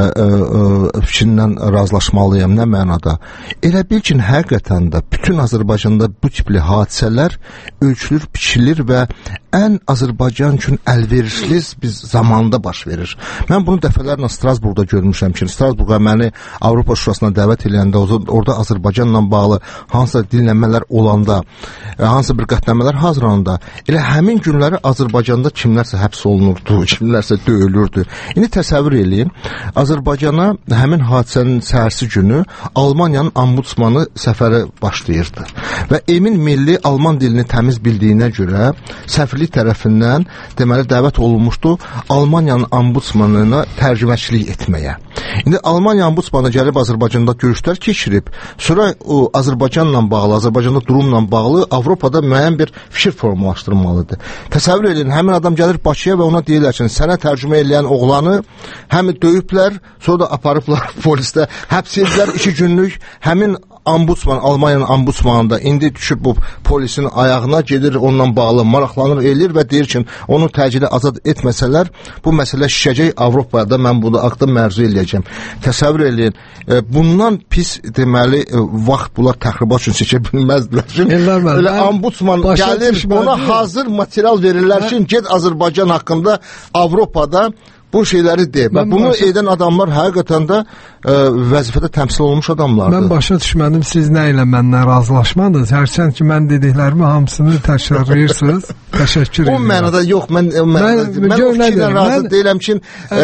ə, fikrindən razılaşmalıyam. Nə mənada? Elə bil ki, həqiqətən də bütün Azərbaycanda bu tipli hadisələr ölçülür, biçilir və ən Azərbaycan üçün əlverişli bir zamanda baş verir. Mən bunu dəfələrlə Strasburqda görmüşəm ki, Strasburqa məni Avropa Şurasına dəvət edəndə, orada Azərbaycanla bağlı hansısa dinləmələr olanda, hansısa bir qətnəmələr hazırlananda, elə həmin günləri Azərbaycanda kimlərsə həbs olunurdu, kimlərsə döyülürdü. İndi təsəvvür eləyin, Azərbaycana həmin hadisənin səhərsi günü Almaniyanın ombudsmanı səfəri başlayırdı. Və Emin Milli Alman dilini təmiz bildiyinə görə səfirlik tərəfindən deməli dəvət olunmuşdu Almaniyanın ombudsmanına tərcüməçilik etməyə. İndi Almaniya ombudsmanı gəlib Azərbaycanda görüşlər keçirib, sonra o Azərbaycanla bağlı, Azərbaycanda durumla bağlı Avropada müəyyən bir fikir formalaşdırmalıdır. Təsəvvür edin, həmin adam gəlir Bakıya və ona deyirlər ki, sənə tərcümə eləyən oğlanı həm döyüblər, sonra da aparıblar polisdə, həbs edilər iki günlük. Həmin ombudsman, Almaniyanın ombudsmanında indi düşüb bu polisin ayağına gedir, onunla bağlı maraqlanır, eləyir və deyir ki, onu təcili azad etməsələr, bu məsələ şişəcək, Avropada mən bunu haqda mərzu eləyəcəm. Təsəvvür eləyin, e, bundan pis deməli e, vaxt bunlar təxribat üçün seçə bilməzdilər. Elə ombudsman gəlir, ona hazır material verirlər ki, get Azərbaycan haqqında Avropada bu şeyləri deyib. Bunu başa... edən adamlar həqiqətən də ə, vəzifədə təmsil olunmuş adamlardır. Mən başa düşmədim, siz nə ilə mənlə razılaşmadınız? Hərçənd ki, mən dediklərimi hamısını təkrarlayırsınız. Təşəkkür edirəm. O mənada yox, mən o mənada mən, mən o fikirlə razı mən, deyiləm ki,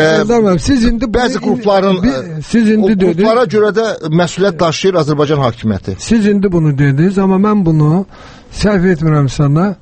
ə, siz indi bəzi qrupların siz indi o qruplara dedi, görə də məsuliyyət daşıyır Azərbaycan hakimiyyəti. Siz indi bunu dediniz, amma mən bunu səhv etmirəm sana.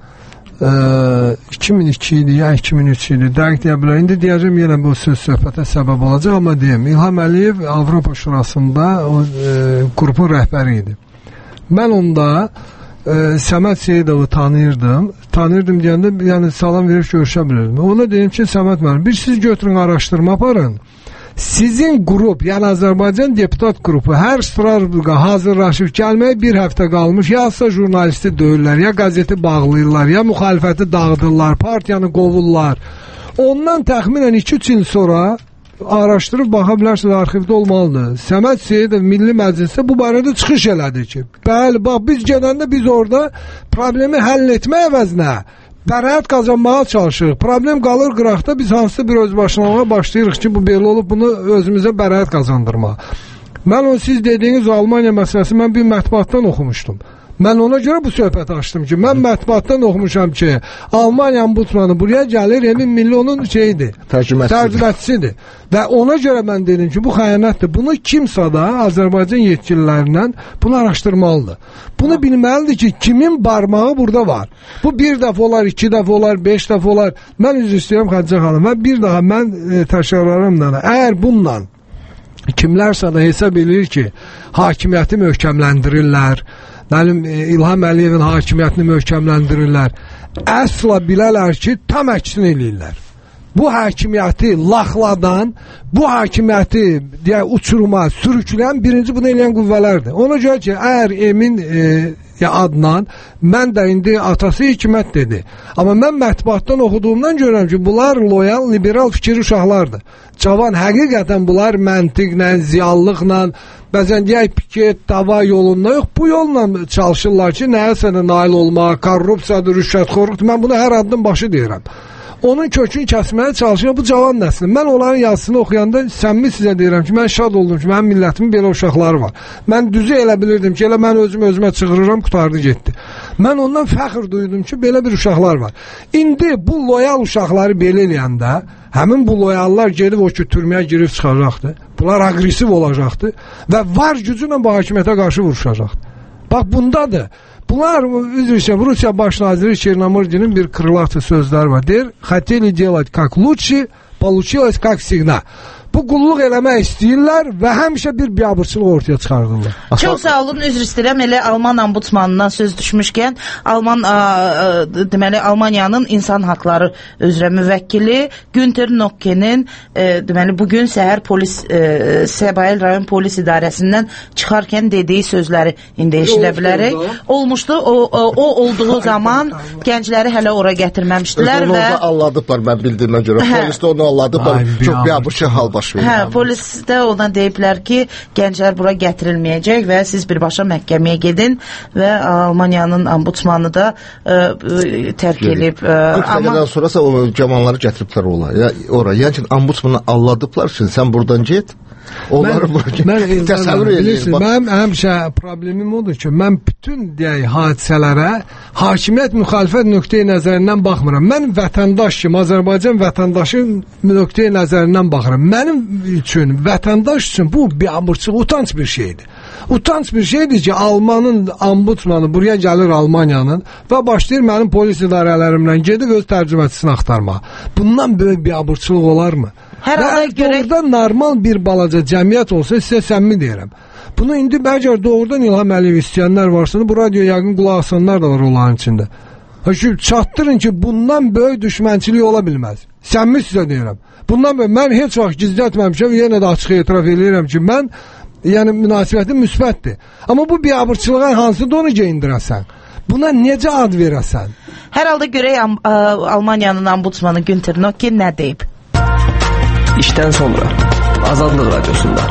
iki min iki idi ya iki min üç idi, dəqiq deyə bilərəm. İndi deyəcəm yenə bu söz söhbətə səbəb olacaq, amma deyim, İlham Əliyev Avropa Şurasında o e, qrupun rəhbəri idi. Mən onda e, Səməd Seyidovu tanıyırdım. Tanıyırdım deyəndə, yəni salam verib görüşə bilirdim. Ona deyim ki, Səməd müəllim, bir siz götürün, araşdırma aparın. Sizin qrup, yəni Azərbaycan deputat qrupu hər Strasburqa hazırlaşıb gəlməyə bir həftə qalmış, yasa jurnalisti döyürlər, ya qazeti bağlayırlar, ya müxalifəti dağıdırlar, partiyanı qovurlar. Ondan təxminən iki üç il sonra araşdırıb baxa bilərsiniz, arxivdə olmalıdır. Səməd Seyidov Milli Məclisdə bu barədə çıxış elədi ki, bəli, bax biz gedəndə biz orada problemi həll etmə əvəzinə bəraət qazanmağa çalışırıq. Problem qalır qıraqda, biz hansısa bir özbaşınalığa başlayırıq ki, bu belə olub, bunu özümüzə bəraət qazandırmağa. Mən o siz dediyiniz Almaniya məsələsi mən bir mətbuatdan oxumuşdum. Mən ona görə bu söhbəti açdım ki, mən mətbuatdan oxumuşam ki, Almaniya ombudsmanı buraya gəlir, Emin Milli onun şeyidir, tərcümətçisidir. Və ona görə mən dedim ki, bu xəyanətdir. Bunu kimsə da Azərbaycan yetkililərindən bunu araşdırmalıdır. Bunu bilməlidir ki, kimin barmağı burada var. Bu bir dəfə olar, iki dəfə olar, beş dəfə olar. Mən üzr istəyirəm Xədicə xanım. Və bir daha mən e, təşəkkürlərimlə, əgər bununla kimlərsə də hesab edir ki, hakimiyyəti möhkəmləndirirlər, mənim İlham Əliyevin hakimiyyətini möhkəmləndirirlər, əsla bilərlər ki, tam əksini eləyirlər. Bu hakimiyyəti laxladan, bu hakimiyyəti deyə, uçuruma sürükləyən birinci bunu eləyən qüvvələrdir. Ona görə ki, əgər Emin e, ya Adnan, mən də indi atası Hikmət dedi. Amma mən mətbuatdan oxuduğumdan görürəm ki, bunlar loyal, liberal fikir uşaqlardır. Cavan, həqiqətən bunlar məntiqlə, ziyallıqla, bəzən deyək piket, dava yolunda yox, bu yolla çalışırlar ki, nəyəsə də nail olmaq, korrupsiyadır, rüşvətxorluqdur. Mən bunu hər addım başı deyirəm. Onun kökünü kəsməyə çalışır bu cavan nəslin. Mən onların yazısını oxuyanda səmimi sizə deyirəm ki, mən şad oldum ki, mənim millətimin belə uşaqları var. Mən düzü elə bilirdim ki, elə mən özüm özümə çığırıram, qutardı getdi. Mən ondan fəxr duydum ki, belə bir uşaqlar var. İndi bu loyal uşaqları belə eləyəndə, həmin bu loyallar gedib o ki, türməyə girib çıxacaqdır. Bunlar aqressiv olacaqdır və var gücünlə bu hakimiyyətə qarşı vuruşacaqdır. Bax, bundadır. Bunlar, üzr istəyirəm, Rusiya baş naziri Çernamırdinin bir kırılatı sözləri var. Deyir, хотели делать как лучше, получилось как всегда. Bu qulluq eləmək istəyirlər və həmişə bir biabırçılıq ortaya çıxardırlar. Çox sağ olun, üzr istəyirəm. Elə Alman ombudsmanından söz düşmüşkən, Alman ə, ə, deməli Almaniyanın insan haqları üzrə müvəkkili Günter Nocke'nin deməli bugün səhər polis ə, Səbail rayon polis idarəsindən çıxarkən dediyi sözləri indi eşidə bilərik. Olmuşdu. O, o, o olduğu zaman gəncləri hələ ora gətirməmişdilər və onu alladıblar, mən bildiyimə görə. Polis də onu alladıblar. Çox biabırçı hal baş verir. Hə, polisdə ona deyiblər ki, gənclər bura gətirilməyəcək və siz birbaşa məhkəməyə gedin və Almaniyanın ombudsmanı da ə, ə, tərk edib. Amma sonrasa o cavanları gətiriblər ola. Ya ora, yəni ombudsmanı alladıblar ki, sən buradan get. Onlar mən təsəvvür edirəm. Mənim həmişə problemim odur ki, mən bütün deyək hadisələrə hakimiyyət müxalifət nöqteyi nəzərindən baxmıram. Mən vətəndaş kimi, Azərbaycan vətəndaşın nöqteyi nəzərindən baxıram. Mənim üçün, vətəndaş üçün bu biabırçılıq, utanç bir şeydir. Utanç bir şeydir ki, Almanın ombudsmanı buraya gəlir Almaniyanın və başlayır mənim polis idarələrimlə gedib öz tərcüməçisini axtarmağa. Bundan böyük biabırçılıq olarmı? Hər halda görə doğrudan normal bir balaca cəmiyyət olsa sizə səmimi deyirəm. Bunu indi bəlkə doğrudan İlham Əliyev istəyənlər varsa, bu radio yəqin qulaq asanlar da var onların içində. Çünki çatdırın ki, bundan böyük düşmənçilik ola bilməz. Səmimi sizə deyirəm. Bundan böyük, mən heç vaxt gizlətməmişəm, yenə də açıq etiraf edirəm ki, mən yəni münasibətim müsbətdir. Amma bu biabırçılığa hansı donu geyindirəsən? Buna necə ad verəsən? Hər halda görək Almaniyanın ombudsmanı Günter Nocke nə deyib? İşten sonra Azadlıq Radyosunda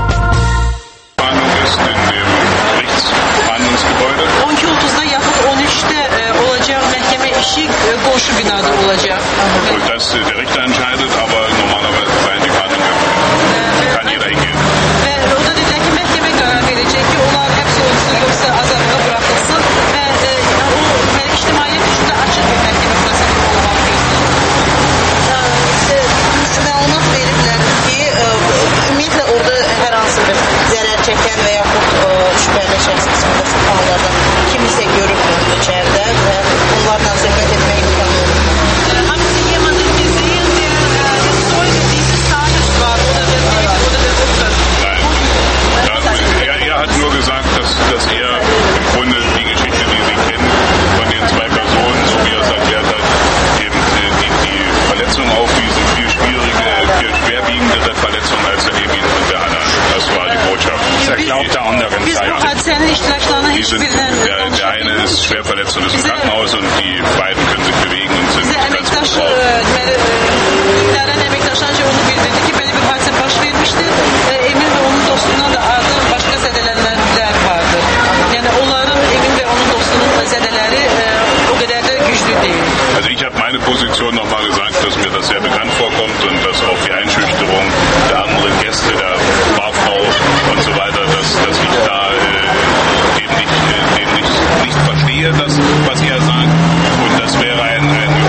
on iki otuzda yaxud on üçdə e, olacaq məhkəmə işi e, qonşu binada olacaq. Das der Richter entscheidet, aber normalerweise seien die Verhandlungen kann jeder hingehen. Və o da dediler ki, məhkəmə qərar verəcək ki, onlar həbs olunsun, yoxsa azadlığa buraxılsın və e, o və ictimaiyyət üçün də açıq bir məhkəmə prosesi olmaq deyilsin. Məlumat veriblər ki, ümumiyyətlə orada hər hansı bir zərər çəkən və yaxud şübhəli şəxs qismində şübhələrdən kimisə görüb içəridə və onlarla söhbət etmək imkanı olur. Haben Sie jemanden gesehen, der jetzt Zeuge dieses Tages war oder der Täter oder der Opfer? Nein. Ja, er hat nur gesagt, dass, dass er im Grunde die Geschichte, die Sie kennen, von den zwei Personen, so wie er es erklärt hat, eben die, die Verletzung aufwiesen, viel schwierige, viel schwerwiegendere Verletzungen als der Emil und der Anna. Das war die Botschaft. Das erklärt der anderen Seite. Der, der eine ist schwer verletzt und ist im Krankenhaus und die beiden können sich bewegen und sind ganz gut drauf. İdarənin əməkdaşlarca onu bildirdi ki, belə bir hadisə baş vermişdir. Emin və onun dostundan da adı başqa zədələnənlər vardır. Yəni onların, Emin və onun dostunun zədələri o qədər də güclü deyil. Also ich habe meine Position nochmal gesagt, dass mir das sehr bekannt vorkommt und dass auch die Einschüchterung der anderen Gäste, der Barfrau und so weiter, dass, dass ich da äh, dem, nicht, äh, dem nicht, nicht verstehe, das, was er sagt. Und das wäre ein, ein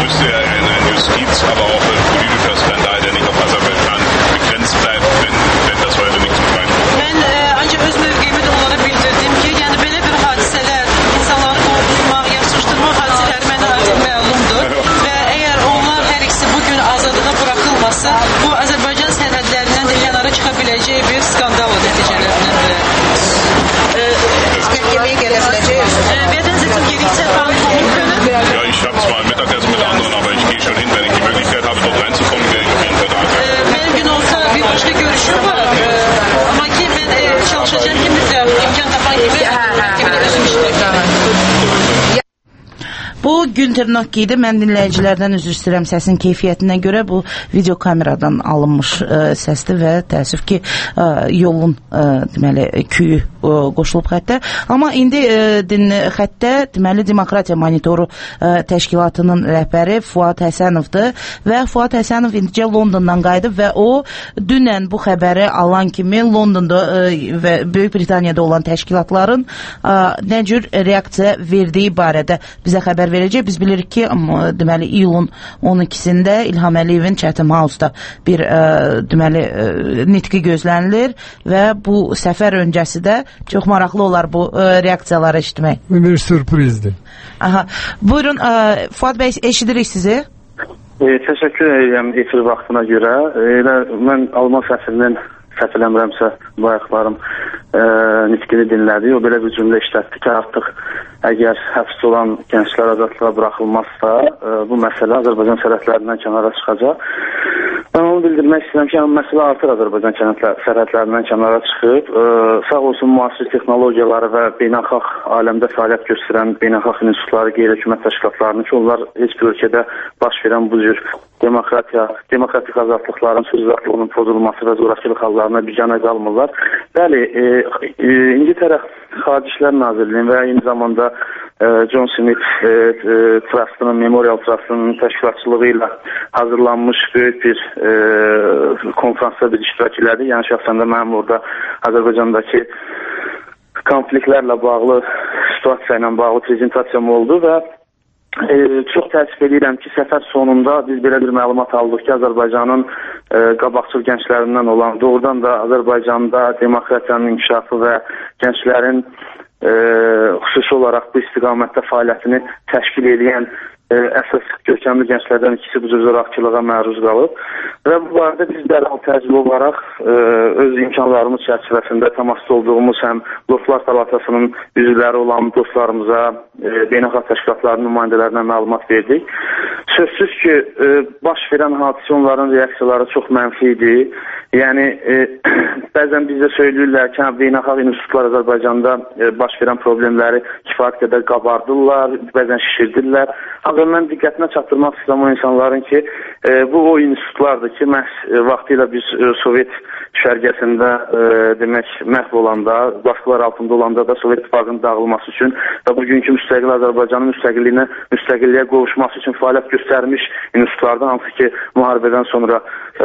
Günter Nokki idi. Mən dinləyicilərdən üzr istəyirəm səsin keyfiyyətinə görə. Bu video kameradan alınmış ə, səsdir və təəssüf ki ə, yolun ə, deməli küyü ə, qoşulub xəttə. Amma indi ə, din xəttə deməli Demokratiya Monitoru ə, təşkilatının rəhbəri Fuad Həsənovdur və Fuad Həsənov indicə Londondan qayıdıb və o dünən bu xəbəri alan kimi Londonda ə, və Böyük Britaniyada olan təşkilatların ə, nə cür reaksiya verdiyi barədə bizə xəbər verəcək. Biz bilirik ki, deməli iyulun on ikisində İlham Əliyevin Chatham House-da bir ə, deməli ə, nitqi gözlənilir və bu səfər öncəsi də çox maraqlı olar bu ə, reaksiyaları eşitmək. Bir sürprizdir. Aha. Buyurun, ə, Fuad bəy, eşidirik sizi. E, təşəkkür edirəm efir vaxtına görə. Elə mən Alman səfirinin səhv eləmirəmsə bayaqlarım e, nitqini dinlədi. O belə bir cümlə işlətdi ki, artıq əgər həbs olan gənclər azadlığa buraxılmazsa, e, bu məsələ Azərbaycan sərhədlərindən kənara çıxacaq. Mən onu bildirmək istəyirəm ki, yəni, məsələ artıq Azərbaycan sərhədlərindən kənara çıxıb. E, sağ olsun müasir texnologiyaları və beynəlxalq aləmdə fəaliyyət göstərən beynəlxalq institutları, qeyri-hökumət təşkilatlarını ki, onlar heç bir ölkədə baş verən bu cür demokratiya, demokratik azadlıqların, söz azadlığının pozulması və zorakılıq hallarına biganə qalmırlar. Bəli, e, e, İngiltərə Xarici İşlər Nazirliyinin və eyni zamanda e, John Smith e, e, Trust'ının, Memorial Trust'ının təşkilatçılığı ilə hazırlanmış böyük bir e, konferansda bir iştirak elədi. Yəni şəxsən də mənim orada Azərbaycandakı konfliktlərlə bağlı, situasiya ilə bağlı prezentasiyam oldu və e, çox təəssüf edirəm ki, səfər sonunda biz belə bir məlumat aldıq ki, Azərbaycanın e, qabaqcıl gənclərindən olan, doğrudan da Azərbaycanda demokratiyanın inkişafı və gənclərin e, xüsusi olaraq bu istiqamətdə fəaliyyətini təşkil edən e, əsas görkəmli gənclərdən ikisi bu cür zorakılığa məruz qalıb. Və bu barədə biz dərhal təcrübə olaraq e, öz imkanlarımız çərçivəsində təmasda olduğumuz həm Dostlar Palatasının üzvləri olan dostlarımıza, e, beynəlxalq təşkilatların nümayəndələrinə məlumat verdik. Sözsüz ki, e, baş verən hadisə onların reaksiyaları çox mənfi idi. Yəni, e, bəzən bizdə söyləyirlər ki, beynəlxalq institutlar Azərbaycanda e, baş verən problemləri kifayət qədər qabardırlar, bəzən şişirdirlər. Ancaq mən diqqətinə çatdırmaq istəyirəm o insanların ki, e, bu o institutlardır ki, məhz e, vaxtilə biz e, Sovet düşərgəsində e, demək məhv olanda, baskılar altında olanda da Sovet İttifaqının dağılması üçün və bugünkü müstəqil Azərbaycanın müstəqilliyinə, müstəqilliyə qovuşması üçün fəaliyyət göstərmiş institutlardan, hansı ki, müharibədən sonra e,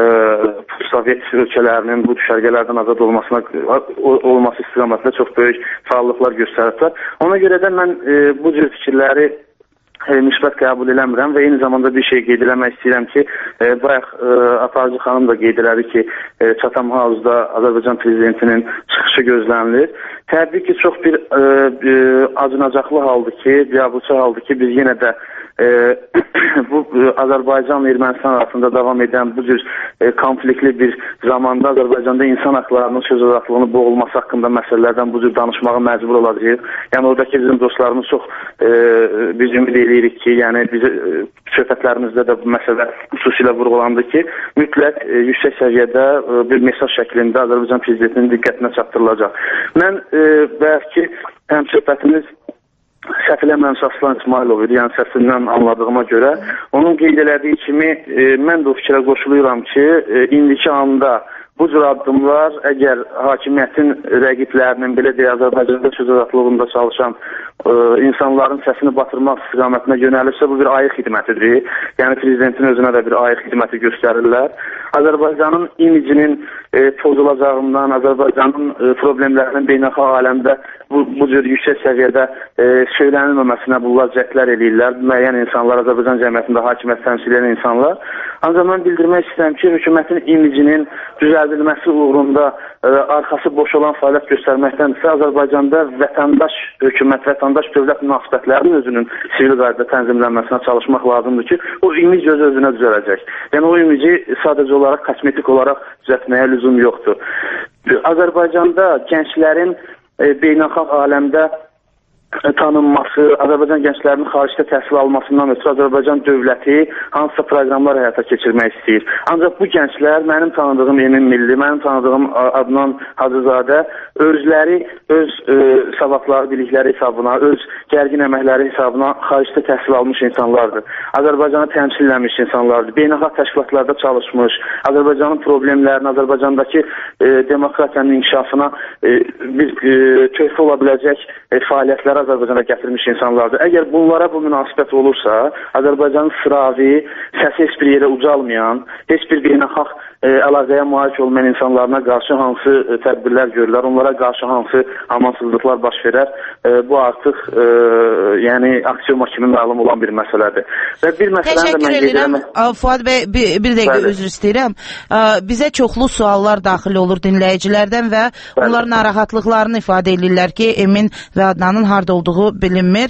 Sovet ölkələrinin bu düşərgələrdən azad olmasına olması istiqamətində çox böyük fəallıqlar göstəriblər. Ona görə də mən e, bu cür fikirləri e, müsbət qəbul eləmirəm və eyni zamanda bir şey qeyd eləmək istəyirəm ki, e, bayaq e, Aparıcı xanım da qeyd elədi ki, e, Chatham House-da Azərbaycan prezidentinin çıxışı gözlənilir. Təbii ki, çox bir e, e, acınacaqlı haldır ki, biabırçı haldır ki, biz yenə də e, bu e, Azərbaycan və Ermənistan arasında davam edən bu cür e, konfliktli bir zamanda Azərbaycanda insan haqlarının söz azadlığının boğulması haqqında məsələlərdən bu cür danışmağa məcbur olacağıq. Yəni oradakı bizim dostlarımız çox e, biz ümid edirik ki, yəni biz e, söhbətlərimizdə də bu məsələ xüsusilə vurğulandı ki, mütləq e, yüksək səviyyədə e, bir mesaj şəklində Azərbaycan prezidentinin diqqətinə çatdırılacaq. Mən e, bəlkə həm söhbətimiz səhv eləmirəmsə Aslan İsmailov idi, yəni səsindən anladığıma görə. Onun qeyd elədiyi kimi e, mən də o fikrə qoşuluram ki, e, indiki anda bu cür addımlar əgər hakimiyyətin rəqiblərinin, belə deyə Azərbaycanda söz azadlığında çalışan e, insanların səsini batırmaq istiqamətinə yönəlirsə, bu bir ayıq xidmətidir. Yəni prezidentin özünə də bir ayıq xidməti göstərirlər. Azərbaycanın imicinin e, pozulacağından, Azərbaycanın e, problemlərinin beynəlxalq aləmdə bu, bu cür yüksək səviyyədə e, söylənilməməsinə bunlar cəhdlər eləyirlər. Müəyyən insanlar, Azərbaycan cəmiyyətində hakimiyyət təmsil edən insanlar. Ancaq mən bildirmək istəyirəm ki, hökumətin imicinin düzəldilməsi uğrunda e, arxası boş olan fəaliyyət göstərməkdənsə Azərbaycanda vətəndaş hökumət, vətəndaş dövlət münasibətlərinin özünün sivil qaydada tənzimlənməsinə çalışmaq lazımdır ki, o imic öz özünə düzələcək. Yəni o imici sadəcə olaraq, kosmetik olaraq düzəltməyə lüzum yoxdur. Azərbaycanda gənclərin e, beynəlxalq aləmdə tanınması, Azərbaycan gənclərinin xaricdə təhsil almasından ötürü Azərbaycan dövləti hansısa proqramlar həyata keçirmək istəyir. Ancaq bu gənclər, mənim tanıdığım Emin Milli, mənim tanıdığım Adnan Hacızadə özləri, öz e, savadları, bilikləri hesabına, öz gərgin əməkləri hesabına xaricdə təhsil almış insanlardır. Azərbaycanı təmsil eləmiş insanlardır. Beynəlxalq təşkilatlarda çalışmış, Azərbaycanın problemlərini, Azərbaycandakı e, demokratiyanın inkişafına e, bir e, töhfə ola biləcək e, fəaliyyətləri Azərbaycana gətirmiş insanlardır. Əgər bunlara bu münasibət olursa, Azərbaycanın sıravi, səsi heç bir yerə ucalmayan, heç bir beynəlxalq e, əlaqəyə malik olmayan insanlarına qarşı hansı e, tədbirlər görürlər, onlara qarşı hansı amansızlıqlar baş verər, e, bu artıq e, yəni aksiyoma kimi məlum olan bir məsələdir. Və bir məsələni də mən edirəm. Fuad bəy, bir, bir dəqiqə Bəli. üzr istəyirəm. Bizə çoxlu suallar daxil olur dinləyicilərdən və Bəli. onlar narahatlıqlarını ifadə edirlər ki, Emin və Adnanın harda olduğu bilinmir.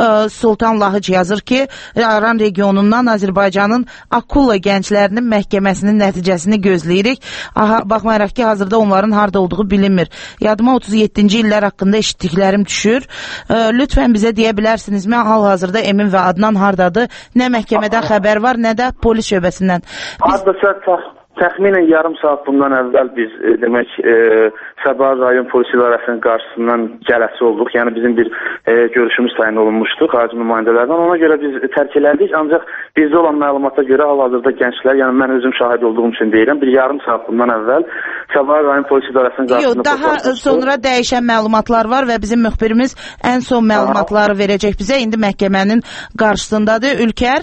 Sultan Lahıc yazır ki, Aran regionundan Azərbaycanın Akula gənclərinin məhkəməsinin nəticəsini gözləyirik. Aha, baxmayaraq ki, hazırda onların harda olduğu bilinmir. Yadıma otuz yeddinci illər haqqında eşitdiklərim düşür. Lütfən bizə deyə bilərsinizmi, hal-hazırda Emin və Adnan hardadır? Nə məhkəmədən xəbər var, nə də polis şöbəsindən. Biz... Təxminən yarım saat bundan əvvəl biz e, demək e, Səbaha rayon polis idarəsinin qarşısından gələsi olduq. Yəni bizim bir e, görüşümüz təyin olunmuşdu xarici nümayəndələrdən. Ona görə biz tərk elədik. Ancaq bizdə olan məlumata görə hal-hazırda gənclər, yəni mən özüm şahid olduğum üçün deyirəm, bir yarım saat bundan əvvəl Səbaha rayon polis idarəsinin qarşısında Yox, daha sonra dəyişən məlumatlar var və bizim müxbirimiz ən son məlumatları Aha. verəcək bizə. İndi məhkəmənin qarşısındadır. Ülker?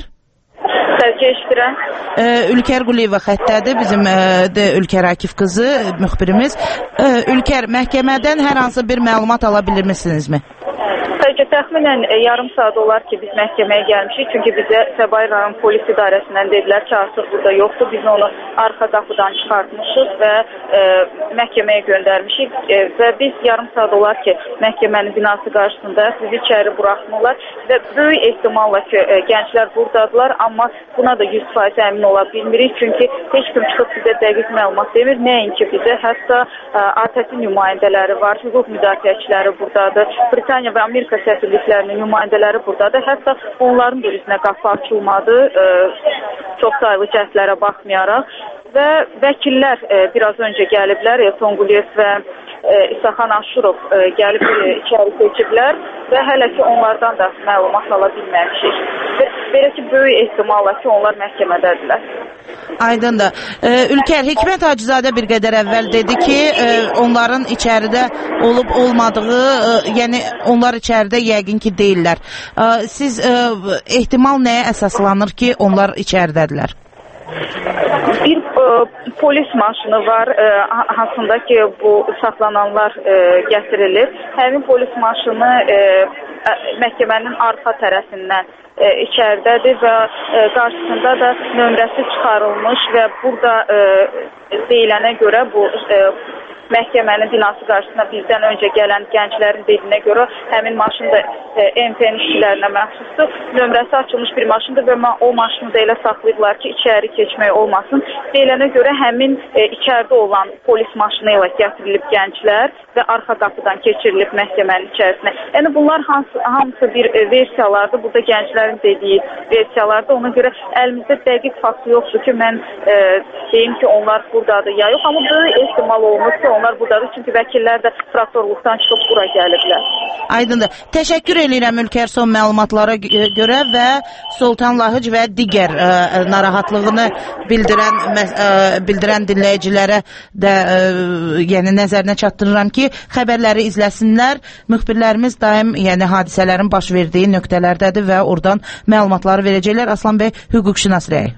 Sərki eşdirəm. Ülker Quliyeva xəttədir, bizim de, Ülker Akif qızı, müxbirimiz. Ülker, məhkəmədən hər hansı bir məlumat ala bilirmisinizmi? Sadəcə təxminən e, yarım saat olar ki, biz məhkəməyə gəlmişik. Çünki bizə Səbaha rayon polis idarəsindən dedilər ki, artıq burada yoxdur. Biz onu arxa qapıdan çıxartmışıq və e, məhkəməyə göndərmişik. E, və biz yarım saat olar ki, məhkəmənin binası qarşısında bizi içəri buraxmırlar. Və böyük ehtimalla ki, e, gənclər buradadılar. Amma buna da yüz faiz əmin ola bilmirik. Çünki heç kim çıxıb bizə dəqiq məlumat demir. Nəinki bizə, hətta e, A T T nümayəndələri var, hüquq müdafiəçiləri buradadır. Britaniya və Amerika səfirliklərinin nümayəndələri buradadır. Hətta onların da üzünə qapı açılmadı, e, çox sayılı cəhdlərə baxmayaraq. Və vəkillər e, biraz öncə gəliblər, Elton Quliyev və e, İsaxan Aşurov e, gəlib e, içəri keçiblər və hələ ki onlardan da məlumat ala bilməmişik. Və belə ki, böyük ehtimalla ki, onlar məhkəmədədirlər. Aydındır. Ee, Ülker, Hikmət Hacızadə bir qədər əvvəl dedi ki, e, onların içəridə olub olmadığı, e, yəni onlar içəridə yəqin ki deyirlər. E, siz e, ehtimal nəyə əsaslanır ki, onlar içəridədirlər? Bir e, polis maşını var, e, hansında ki bu saxlananlar e, gətirilir. Həmin polis maşını e, məhkəmənin arxa tərəfindən e, içəridədir və e, qarşısında da nömrəsi çıxarılmış və burada e, deyilənə görə bu e, məhkəmənin binası qarşısına bizdən öncə gələn gənclərin dediyinə görə həmin maşın da e, M P N işçilərinə məxsusdur. Nömrəsi açılmış bir maşındır və o maşını da elə saxlayıblar ki, içəri keçmək olmasın. Deyilənə görə həmin e, içəridə olan polis maşını ilə gətirilib gənclər və arxa qapıdan keçirilib məhkəmənin içərisinə. Yəni bunlar hamısı, hamısı bir e, versiyalardır. Burada gənclərin dediyi versiyalardır. Ona görə əlimizdə dəqiq faktı yoxdur ki, mən e, deyim ki, onlar buradadır ya yox. Amma böyük ehtimal olunur ki, onlar buradadır. Çünki vəkillər də prokurorluqdan çıxıb bura gəliblər. Aydındır. Təşəkkür edirəm Ülker son məlumatlara görə və Sultan Lahıc və digər ə, narahatlığını bildirən ə, bildirən dinləyicilərə də ə, yəni nəzərinə çatdırıram ki, xəbərləri izləsinlər. Müxbirlərimiz daim yəni hadisələrin baş verdiyi nöqtələrdədir və oradan məlumatları verəcəklər. Aslan bəy, hüquqşünas rəyi.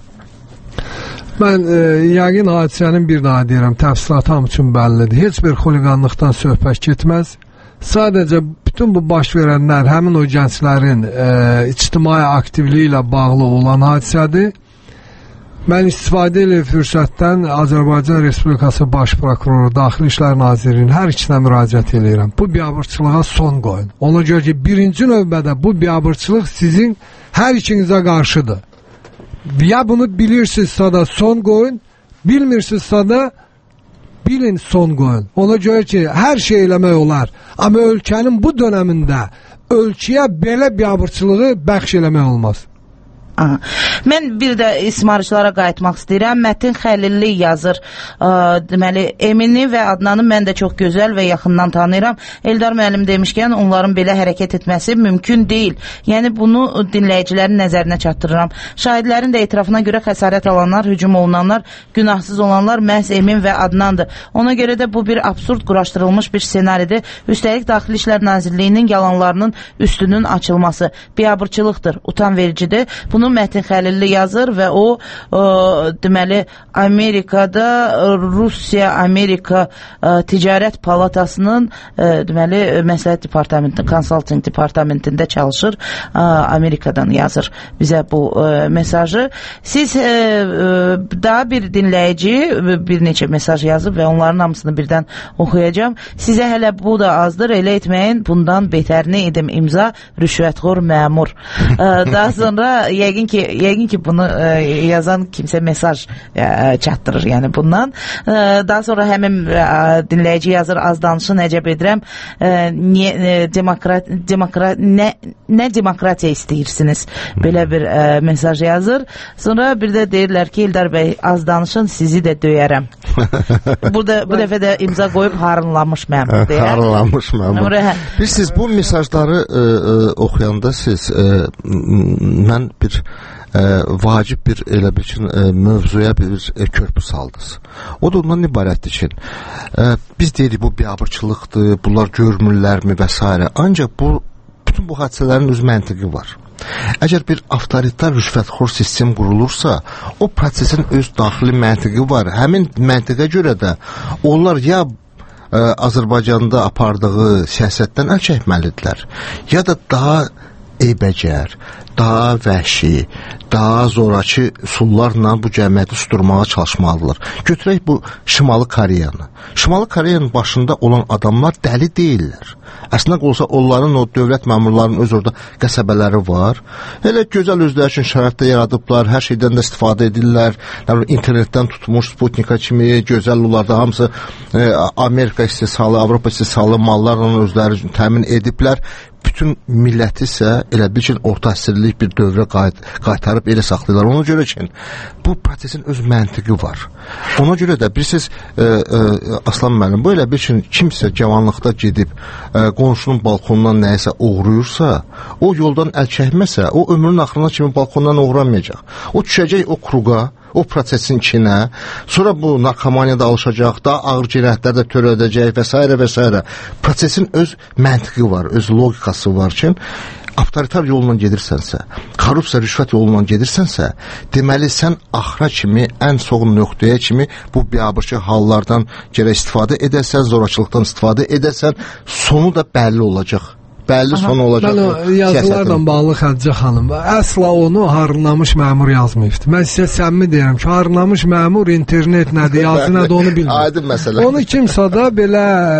Mən e, yəqin hadisənin bir daha deyirəm, təfsilatı hamı üçün bəllidir. Heç bir xuliqanlıqdan söhbət getməz. Sadəcə bütün bu baş verənlər həmin o gənclərin e, ictimai aktivliyi ilə bağlı olan hadisədir. Mən istifadə ilə fürsətdən Azərbaycan Respublikası Baş Prokuroru, Daxili İşlər Nazirliyinin hər ikinə müraciət edirəm. Bu biabırçılığa son qoyun. Ona görə ki, birinci növbədə bu biabırçılıq sizin hər ikinizə qarşıdır. Ya bunu bilirsinizsə da son qoyun, bilmirsinizsə da bilin son qoyun. Ona görə ki, hər şey eləmək olar. Amma ölkənin bu dönəmində ölkəyə belə biabırçılığı bəxş eləmək olmaz. Aha. Mən bir də ismarıcılara qayıtmaq istəyirəm. Mətin Xəlilli yazır. Ə, deməli, Emini və Adnanı mən də çox gözəl və yaxından tanıyıram. Eldar müəllim demişkən, onların belə hərəkət etməsi mümkün deyil. Yəni, bunu dinləyicilərin nəzərinə çatdırıram. Şahidlərin də etirafına görə xəsarət alanlar, hücum olunanlar, günahsız olanlar məhz Emin və Adnandır. Ona görə də bu bir absurd quraşdırılmış bir senaridir. Üstəlik, Daxili İşlər Nazirliyinin yalanlarının üstünün açılması biabırçılıqdır, utan vericidir. Bunu Mətin Xəlilli yazır və o, o deməli, Amerikada Rusiya-Amerika Ticarət Palatasının deməli, məsləhət departamentində, konsalting departamentində çalışır. Amerikadan yazır bizə bu mesajı. Siz daha bir dinləyici bir neçə mesaj yazıb və onların hamısını birdən oxuyacağım. Sizə hələ bu da azdır, elə etməyin, bundan betərini edim, imza rüşvətxor məmur. Daha sonra yəqin ki, yəqin ki bunu e, yazan kimsə mesaj e, çatdırır, yəni bundan. E, daha sonra həmin e, dinləyici yazır, az danışı nəcəb edirəm, e, niyə, e, demokrat, demokrat, nə, nə demokratiya istəyirsiniz? Belə bir e, mesaj yazır. Sonra bir də deyirlər ki, İldar bəy, az danışın, sizi də döyərəm. Burada bu dəfə də imza qoyub harınlanmış məmur deyə. Harınlanmış məmur. Bilirsiniz, bu mesajları e, e, oxuyanda siz e, mən bir e, vacib bir elə bir ki, e, mövzuya bir e, körpü saldınız. O da ondan ibarətdir ki, e, biz deyirik bu biabırçılıqdır, bunlar görmürlərmi və s. Ancaq bu, bütün bu hadisələrin öz məntiqi var. Əgər bir avtoritar rüşvətxor sistem qurulursa, o prosesin öz daxili məntiqi var. Həmin məntiqə görə də onlar ya e, Azərbaycanda apardığı siyasətdən əl çəkməlidirlər, ya da daha eybəcər, daha vəhşi, daha zorakı üsullarla bu cəmiyyəti susturmağa çalışmalıdırlar. Götürək bu Şimali Koreyanı. Şimali Koreyanın başında olan adamlar dəli deyirlər. Əslində olsa onların o dövlət məmurlarının öz orada qəsəbələri var. Elə gözəl özləri üçün şəraitdə yaradıblar, hər şeydən də istifadə edirlər. İnternetdən tutmuş Sputnika kimi gözəl onlarda hamısı e, Amerika istehsalı, Avropa istehsalı mallarla özləri üçün təmin ediblər. Bütün milləti isə elə bir ki, orta əsrlik bir dövrə qayt, qaytarıb elə saxlayırlar. Ona görə ki, bu prosesin öz məntiqi var. Ona görə də bilirsiniz, e, e, Aslan müəllim, bu elə bir ki, kimsə cavanlıqda gedib e, qonşunun balkonundan nəyisə uğruyursa, o yoldan əl çəkməsə, o ömrünün axırına kimi balkondan uğramayacaq. O düşəcək o kruqa, o prosesin içinə, sonra bu narkomaniyada alışacaq, daha ağır cinayətlər də törədəcək və s. və s. Prosesin öz məntiqi var, öz logikası var ki, avtoritar yolla gedirsənsə, korrupsiya, rüşvət yolla gedirsənsə, deməli sən axıra kimi, ən son nöqtəyə kimi bu biabırçı hallardan gərək istifadə edəsən, zorakılıqdan istifadə edəsən, sonu da bəlli olacaq. Bəlli son olacaq. Mən o yazılarla bağlı Xədicə xanım, əsla onu harınlamış məmur yazmayıbdır. Mən sizə səmimi deyirəm ki, harınlamış məmur internet nədir, yazı nədir onu bilmir. Aydın məsələ. Onu kimsə də belə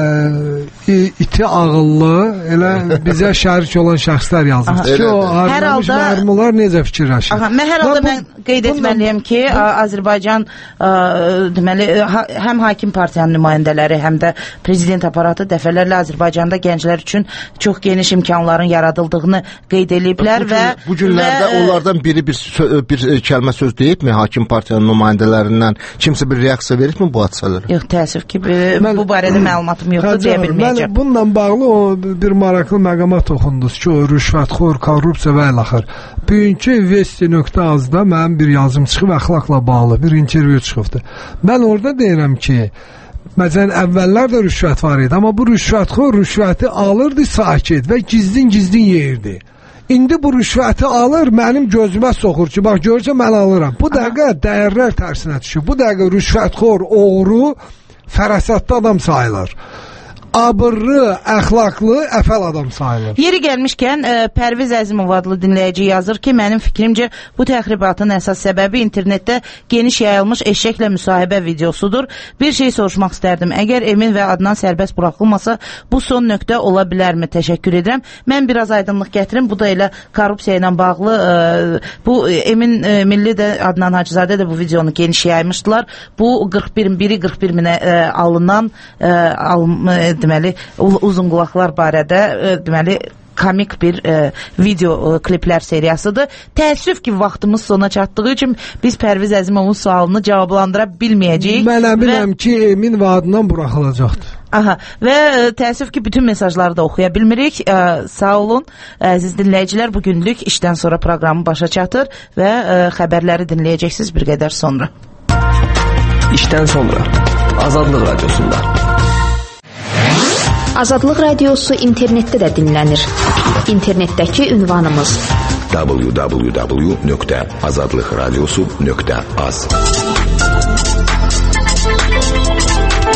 e, iti ağıllı, elə bizə şərik olan şəxslər yazmışdır ki, o harınlamış məmurlar necə fikirləşir. Aha, mən hər halda mən qeyd etməliyəm ki, Azərbaycan ə, deməli, ha, həm hakim partiyanın nümayəndələri, həm də prezident aparatı dəfələrlə Azərbaycanda gənclər üçün çox geniş imkanların yaradıldığını qeyd ediblər və bu günlərdə və, onlardan biri bir, bir kəlmə söz deyibmi hakim partiyanın nümayəndələrindən, kimsə bir reaksiya veribmi bu hadisələrə? Yox, təəssüf ki, mən, bu barədə məlumatım yoxdur, deyə bilməyəcəm. Mən bununla bağlı o bir maraqlı məqama toxundunuz ki, o rüşvətxor, korrupsiya və ilaxır. Bugünkü vesti nöqtə azda mənim bir yazım çıxıb əxlaqla bağlı bir intervyu çıxıbdır. Mən orada deyirəm ki, məsələn, əvvəllər də rüşvət var idi, amma bu rüşvətxor rüşvəti alırdı sakit və gizlin-gizlin yeyirdi. İndi bu rüşvəti alır, mənim gözümə soxur ki, bax, görəcə mən alıram. Bu dəqiqə dəyərlər tərsinə düşür. Bu dəqiqə rüşvətxor, oğru, fərasatlı adam sayılır. abırlı, əxlaqlı, əfəl adam sayılır. Yeri gəlmişkən, ə, Pərviz Əzimov adlı dinləyici yazır ki, mənim fikrimcə bu təxribatın əsas səbəbi internetdə geniş yayılmış eşəklə müsahibə videosudur. Bir şey soruşmaq istərdim. Əgər Emin və Adnan sərbəst buraxılmasa, bu son nöqtə ola bilərmi? Təşəkkür edirəm. Mən biraz aydınlıq gətirim. Bu da elə korrupsiya ilə bağlı. Ə, bu Emin ə, Milli də, Adnan Hacızadə də bu videonu geniş yaymışdılar. Bu qırx bir, biri qırx bir minə ə, alınan ə, alım, ə, deməli, uzun qulaqlar barədə ə, deməli, komik bir e, video e, kliplər seriyasıdır. Təəssüf ki, vaxtımız sona çatdığı üçün biz Pərviz Əzimovun sualını cavablandıra bilməyəcəyik. Mən əminəm və... ki, Emin və Adnan buraxılacaqdır. Aha, və e, təəssüf ki, bütün mesajları da oxuya bilmirik. E, sağ olun, əziz dinləyicilər, bugünlük işdən sonra proqramı başa çatır və e, xəbərləri dinləyəcəksiniz bir qədər sonra. İşdən sonra Azadlıq Radiosunda. Azadlıq Radiosu internetdə də dinlənir. İnternetdəki ünvanımız w w w nöqtə azadlıqradiosu nöqtə az.